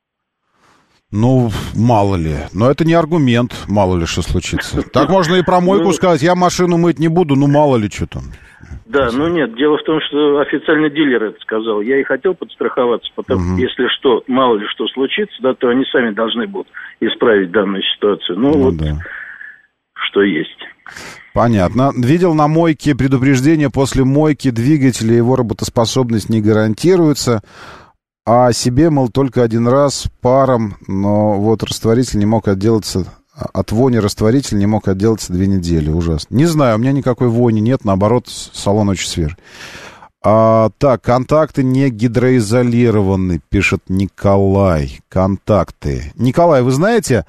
Ну, мало ли. Но это не аргумент, мало ли что случится. Так можно и про мойку сказать, я машину мыть не буду, ну мало ли что там. Да, ну нет, дело в том, что официальный дилер это сказал. Я и хотел подстраховаться, потому если что, мало ли что случится, да, то они сами должны будут исправить данную ситуацию. Ну, ну вот, да. Что есть. Понятно. Видел на мойке предупреждение: после мойки двигателя его работоспособность не гарантируется, а себе, мол, только один раз паром, но вот растворитель не мог отделаться, от вони растворитель не мог отделаться две недели. Ужасно. Не знаю, у меня никакой вони нет, наоборот, салон очень свежий. А, так, контакты не гидроизолированы, пишет Николай. Контакты. Николай, вы знаете...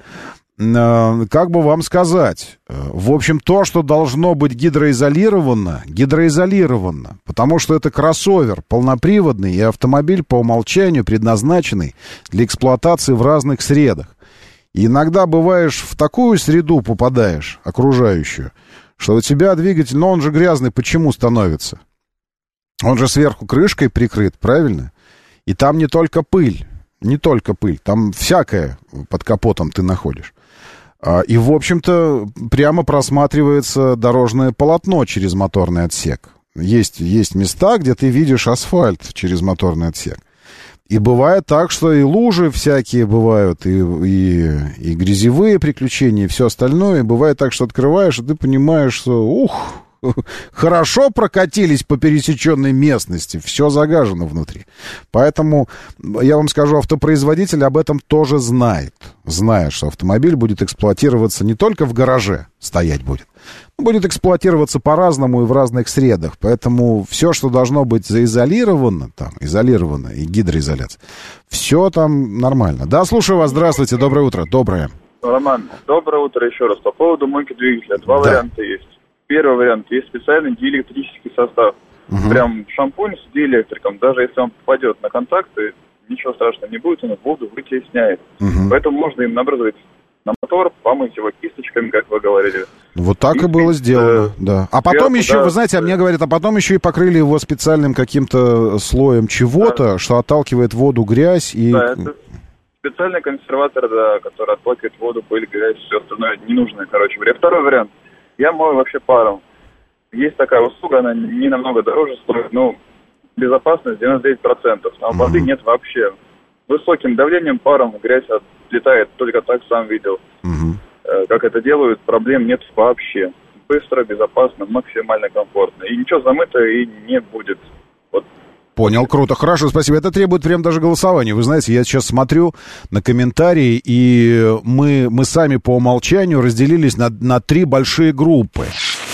Как бы вам сказать, в общем, то, что должно быть гидроизолировано, гидроизолировано, потому что это кроссовер полноприводный и автомобиль по умолчанию предназначенный для эксплуатации в разных средах. И иногда бываешь в такую среду попадаешь, окружающую, что у тебя двигатель, но он же грязный, почему становится? Он же сверху крышкой прикрыт, правильно? И там не только пыль, не только пыль, там всякое под капотом ты находишь. И, в общем-то, прямо просматривается дорожное полотно через моторный отсек. Есть, есть места, где ты видишь асфальт через моторный отсек. И бывает так, что и лужи всякие бывают, и, и, и грязевые приключения, и все остальное. И бывает так, что открываешь, и ты понимаешь, что ух, хорошо прокатились по пересеченной местности, все загажено внутри. Поэтому, я вам скажу, автопроизводитель об этом тоже знает. Знает, что автомобиль будет эксплуатироваться не только в гараже, стоять будет, но будет эксплуатироваться по-разному и в разных средах. Поэтому все, что должно быть заизолировано, там, изолировано и гидроизоляция, все там нормально. Да, слушаю вас, здравствуйте, доброе утро. Доброе. Роман, доброе утро еще раз. По поводу мойки двигателя. Два да. варианта есть. Первый вариант, есть специальный диэлектрический состав. Угу. Прям шампунь с диэлектриком, даже если он попадет на контакты, ничего страшного не будет, он воду вытесняет. Угу. Поэтому можно им набрызгать на мотор, помыть его кисточками, как вы говорили. Вот так и, и было сделано, да. А потом сверху, еще, да, вы знаете, а мне говорят, а потом еще и покрыли его специальным каким-то слоем чего-то, да. что отталкивает воду, грязь и... Да, это специальный консерватор, да, который отталкивает воду, пыль, грязь, все остальное ненужное, короче говоря. Второй вариант. Я мою вообще паром. Есть такая услуга, она не намного дороже стоит, но безопасность девяносто девять процентов. Там воды нет вообще. Высоким давлением паром грязь отлетает, только так сам видел. Uh-huh. Как это делают, проблем нет вообще. Быстро, безопасно, максимально комфортно. И ничего замытого и не будет. Вот. Понял, круто, хорошо, спасибо. Это требует прям даже голосования. Вы знаете, я сейчас смотрю на комментарии, и мы, мы сами по умолчанию разделились на, на три большие группы.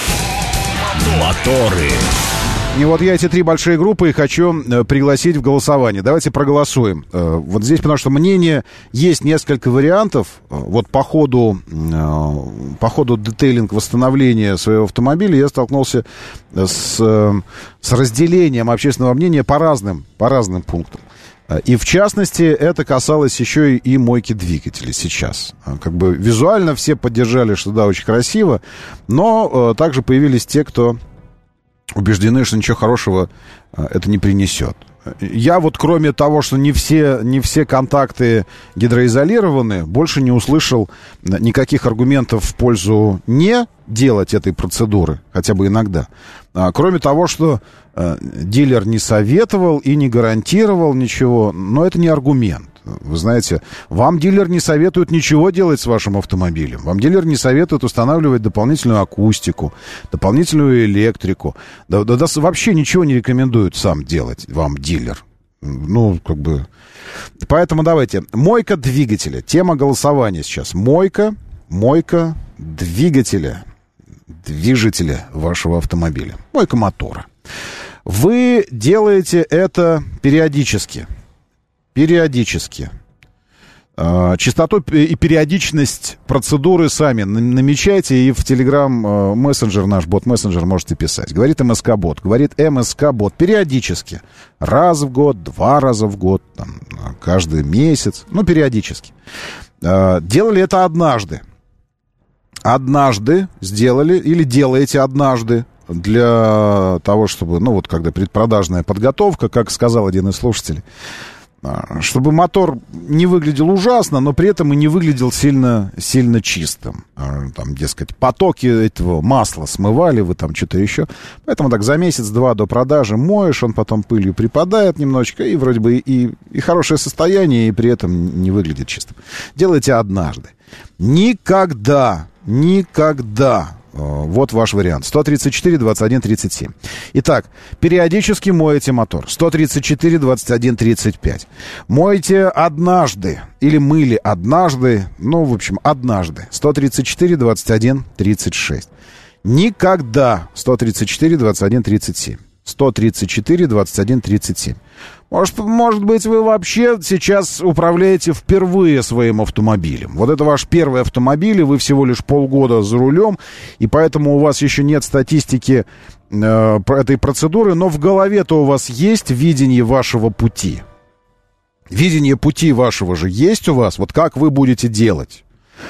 Моторы. И вот я эти три большие группы и хочу пригласить в голосование. Давайте проголосуем. Вот здесь, потому что мнение, есть несколько вариантов. Вот по ходу, по ходу детейлинг восстановления своего автомобиля я столкнулся с, с разделением общественного мнения по разным, по разным пунктам. И, в частности, это касалось еще и, и мойки двигателя сейчас. Как бы визуально все поддержали, что да, очень красиво, но также появились те, кто... убеждены, что ничего хорошего это не принесет. Я вот, кроме того, что не все, не все контакты гидроизолированы, больше не услышал никаких аргументов в пользу не делать этой процедуры, хотя бы иногда. А, кроме того, что э, дилер не советовал и не гарантировал ничего, но это не аргумент. Вы знаете, вам дилер не советует ничего делать с вашим автомобилем. Вам дилер не советует устанавливать дополнительную акустику, дополнительную электрику. Да, да, да, вообще ничего не рекомендует сам делать вам дилер. Ну, как бы... Поэтому давайте. Мойка двигателя. Тема голосования сейчас. Мойка, мойка двигателя. Движителя вашего автомобиля. Мойка мотора. Вы делаете это периодически. Периодически. Частоту и периодичность процедуры сами намечайте, и в Telegram мессенджер, наш бот-мессенджер, можете писать. Говорит МСК-бот, говорит МСК-бот. Периодически. Раз в год, два раза в год, там, каждый месяц. Ну, периодически. Делали это однажды. Однажды сделали или делаете однажды для того, чтобы, ну, вот когда предпродажная подготовка, как сказал один из слушателей, чтобы мотор не выглядел ужасно, но при этом и не выглядел сильно, сильно чистым. Там, дескать, потоки этого масла смывали, вы там что-то еще. Поэтому так за месяц-два до продажи моешь, он потом пылью припадает немножечко, и вроде бы и, и хорошее состояние, и при этом не выглядит чистым. Делайте однажды. Никогда, никогда... Вот ваш вариант. сто тридцать четыре двадцать один тридцать семь. Итак, периодически моете мотор. сто тридцать четыре двадцать один тридцать пять. Моете однажды. Или мыли однажды. Ну, в общем, однажды. сто тридцать четыре двадцать один тридцать шесть. Никогда. сто тридцать четыре двадцать один тридцать семь. сто тридцать четыре двадцать один тридцать семь. Может, может быть, вы вообще сейчас управляете впервые своим автомобилем. Вот это ваш первый автомобиль, и вы всего лишь полгода за рулем, и поэтому у вас еще нет статистики э, этой процедуры, но в голове-то у вас есть видение вашего пути. Видение пути вашего же есть у вас, вот как вы будете делать.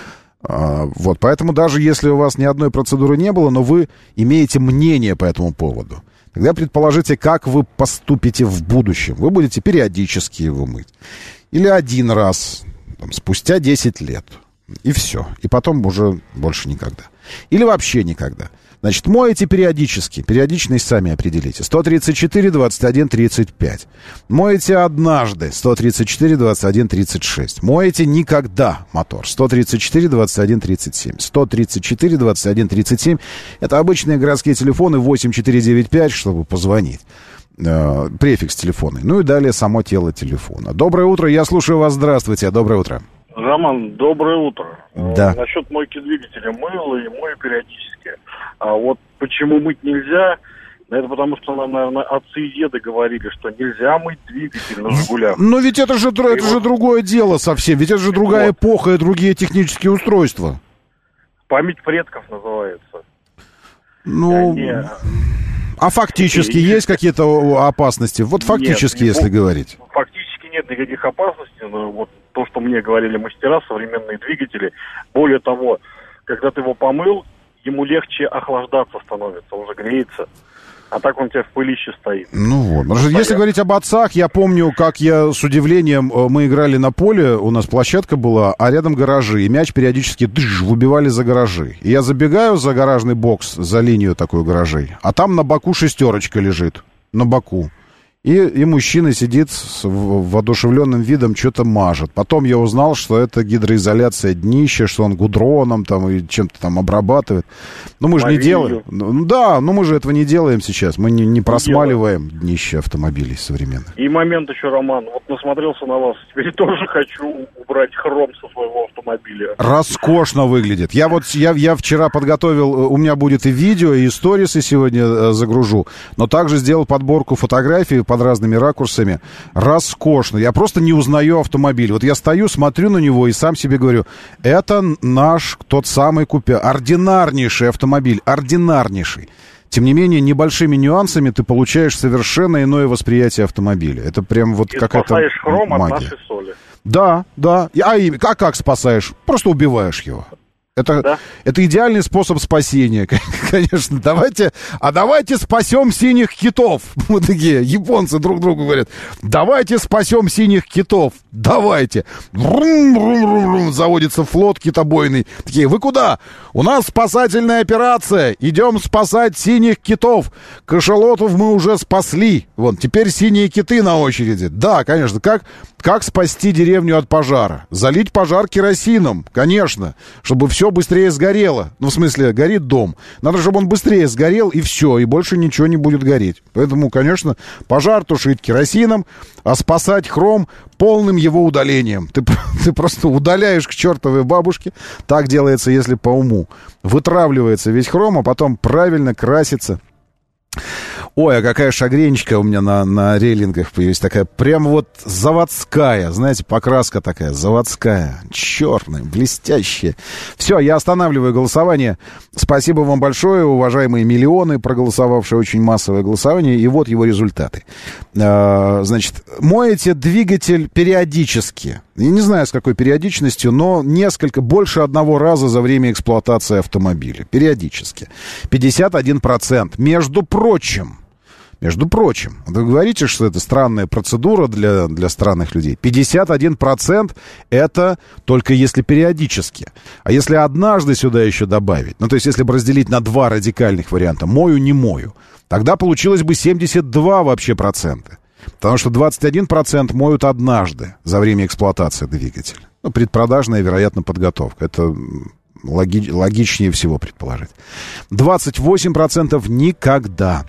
Э, вот, поэтому даже если у вас ни одной процедуры не было, но вы имеете мнение по этому поводу. Тогда предположите, как вы поступите в будущем. Вы будете периодически его мыть. Или один раз, там, спустя десять лет. И все. И потом уже больше никогда. Или вообще никогда. Значит, моете периодически. Периодичность сами определите. сто тридцать четыре двадцать один тридцать пять. Моете однажды. сто тридцать четыре двадцать один тридцать шесть. Моете никогда мотор. сто тридцать четыре двадцать один тридцать семь. сто тридцать четыре двадцать один тридцать семь. Это обычные городские телефоны восемь четыре девять пять, чтобы позвонить. Э, префикс телефона. Ну и далее само тело телефона. Доброе утро. Я слушаю вас. Здравствуйте. Доброе утро. Роман, доброе утро. Да. Насчет мойки двигателя мыл и мою периодически. А вот почему мыть нельзя, это потому что нам, наверное, отцы и деды говорили, что нельзя мыть двигатель на «Жигулях». Но ведь это же, это вот... же другое дело совсем, ведь это же другая вот. эпоха и другие технические устройства. Память предков называется. Ну... Они... А фактически и... есть какие-то опасности? Вот фактически, нет, если не... говорить. Фактически нет никаких опасностей, но вот то, что мне говорили мастера, современные двигатели. Более того, когда ты его помыл, ему легче охлаждаться становится, он же греется. А так он у тебя в пылище стоит. Ну вот. Если Понятно. говорить об отцах, я помню, как я с удивлением, мы играли на поле, у нас площадка была, а рядом гаражи, и мяч периодически дыш, выбивали за гаражи. И я забегаю за гаражный бокс, за линию такую гаражей, а там на боку шестерочка лежит, на боку. И, и мужчина сидит с воодушевленным видом, что-то мажет. Потом я узнал, что это гидроизоляция днища, что он гудроном там и чем-то там обрабатывает. Ну, мы же не делаем. Ну, да, но мы же этого не делаем сейчас. Мы не, не просмаливаем не днище автомобилей современных. И момент еще, Роман. Вот насмотрелся на вас. Теперь тоже хочу убрать хром со своего автомобиля. Роскошно выглядит. Я вот, я, я вчера подготовил, у меня будет и видео, и сторисы сегодня загружу, но также сделал подборку фотографий под разными ракурсами. Роскошно. Я просто не узнаю автомобиль. Вот я стою, смотрю на него и сам себе говорю, это наш тот самый купе. Ординарнейший автомобиль. Ординарнейший. Тем не менее, небольшими нюансами ты получаешь совершенно иное восприятие автомобиля. Это прям вот и какая-то спасаешь хром магия. От нашей соли. Да, да. А, а как спасаешь? Просто убиваешь его. Это, да? это идеальный способ спасения, конечно. Давайте, а давайте спасем синих китов. Вот такие японцы друг другу говорят. Давайте спасем синих китов. Давайте. Брум-брум-брум-брум. Заводится флот китобойный. Такие, вы куда? У нас спасательная операция. Идем спасать синих китов. Кашалотов мы уже спасли. Вон, теперь синие киты на очереди. Да, конечно. Как, как спасти деревню от пожара? Залить пожар керосином, конечно, чтобы все быстрее сгорело. Ну, в смысле, горит дом. Надо, чтобы он быстрее сгорел, и все, и больше ничего не будет гореть. Поэтому, конечно, пожар тушить керосином, а спасать хром полным его удалением. Ты, ты просто удаляешь к чертовой бабушке. Так делается, если по уму. Вытравливается весь хром, а потом правильно красится. Ой, а какая шагренечка у меня на, на рейлингах появилась. Такая прям вот заводская. Знаете, покраска такая заводская. Черная, блестящая. Все, я останавливаю голосование. Спасибо вам большое, уважаемые миллионы, проголосовавшие, очень массовое голосование. И вот его результаты. Значит, моете двигатель периодически. Я не знаю, с какой периодичностью, но несколько, больше одного раза за время эксплуатации автомобиля. Периодически. пятьдесят один процент. Между прочим, между прочим, вы говорите, что это странная процедура для, для странных людей. пятьдесят один процент это только если периодически. А если однажды сюда еще добавить, ну, то есть если бы разделить на два радикальных варианта, мою, не мою, тогда получилось бы семьдесят два вообще процента. Потому что двадцать один процент моют однажды за время эксплуатации двигателя. Ну, предпродажная, вероятно, подготовка. Это логи- логичнее всего предположить. двадцать восемь процентов никогда.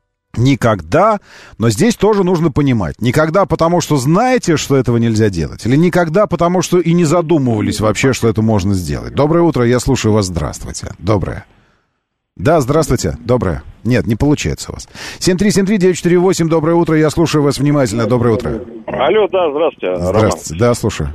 Никогда, но здесь тоже нужно понимать. Никогда потому, что знаете, что этого нельзя делать. Или никогда потому, что и не задумывались вообще, что это можно сделать. Доброе утро, я слушаю вас. Здравствуйте. Доброе. Да, здравствуйте. Доброе. Нет, не получается у вас. семь три семь три девять четыре восемь. Доброе утро. Я слушаю вас внимательно. Доброе утро. Алло, да, здравствуйте. Здравствуйте. Роман. Да, слушаю.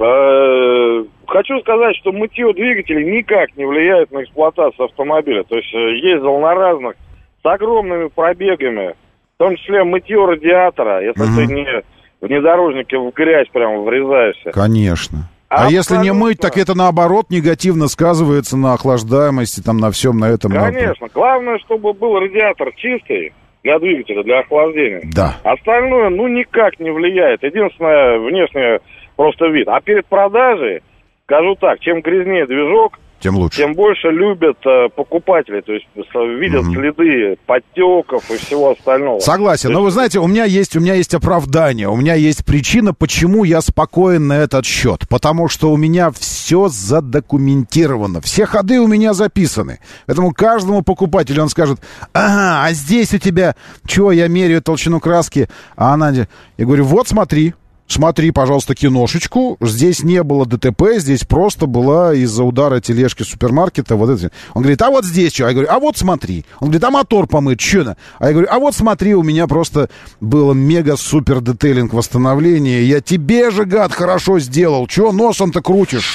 Хочу сказать, что мытье двигателей никак не влияет на эксплуатацию автомобиля. То есть ездил на разных, с огромными пробегами, в том числе мытье радиатора, если угу. ты не внедорожнике в грязь прямо врезаешься. Конечно. А Абсолютно. Если не мыть, так это наоборот негативно сказывается на охлаждаемости, там на всем на этом. Конечно. На... Главное, чтобы был радиатор чистый для двигателя, для охлаждения. Да. Остальное, ну, никак не влияет. Единственное, внешний просто вид. А перед продажей, скажу так, чем грязнее движок, тем лучше. Тем больше любят э, покупатели, то есть видят mm-hmm. следы подтеков и всего остального. Согласен, есть... но вы знаете, у меня есть, у меня есть оправдание, у меня есть причина, почему я спокоен на этот счет. Потому что у меня все задокументировано, все ходы у меня записаны. Поэтому каждому покупателю он скажет: ага, а здесь у тебя, чего, я меряю толщину краски, а она... Я говорю, вот смотри. Смотри, пожалуйста, киношечку. Здесь не было ДТП, здесь просто была из-за удара тележки супермаркета вот это. Он говорит, а вот здесь что? Я говорю, а вот смотри. Он говорит, а мотор помыть, что? А я говорю, а вот смотри, у меня просто было мега-супер детейлинг восстановления. Я тебе же, гад, хорошо сделал. Чего носом-то крутишь?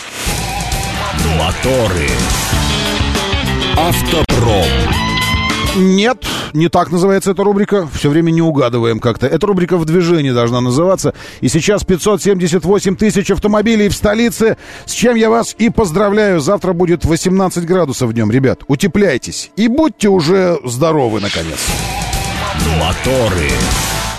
Моторы. Автопром. Нет, не так называется эта рубрика. Все время не угадываем как-то. Эта рубрика «В движении» должна называться. И сейчас пятьсот семьдесят восемь тысяч автомобилей в столице. С чем я вас и поздравляю. Завтра будет восемнадцать градусов днем. Ребят, утепляйтесь. И будьте уже здоровы, наконец. Моторы.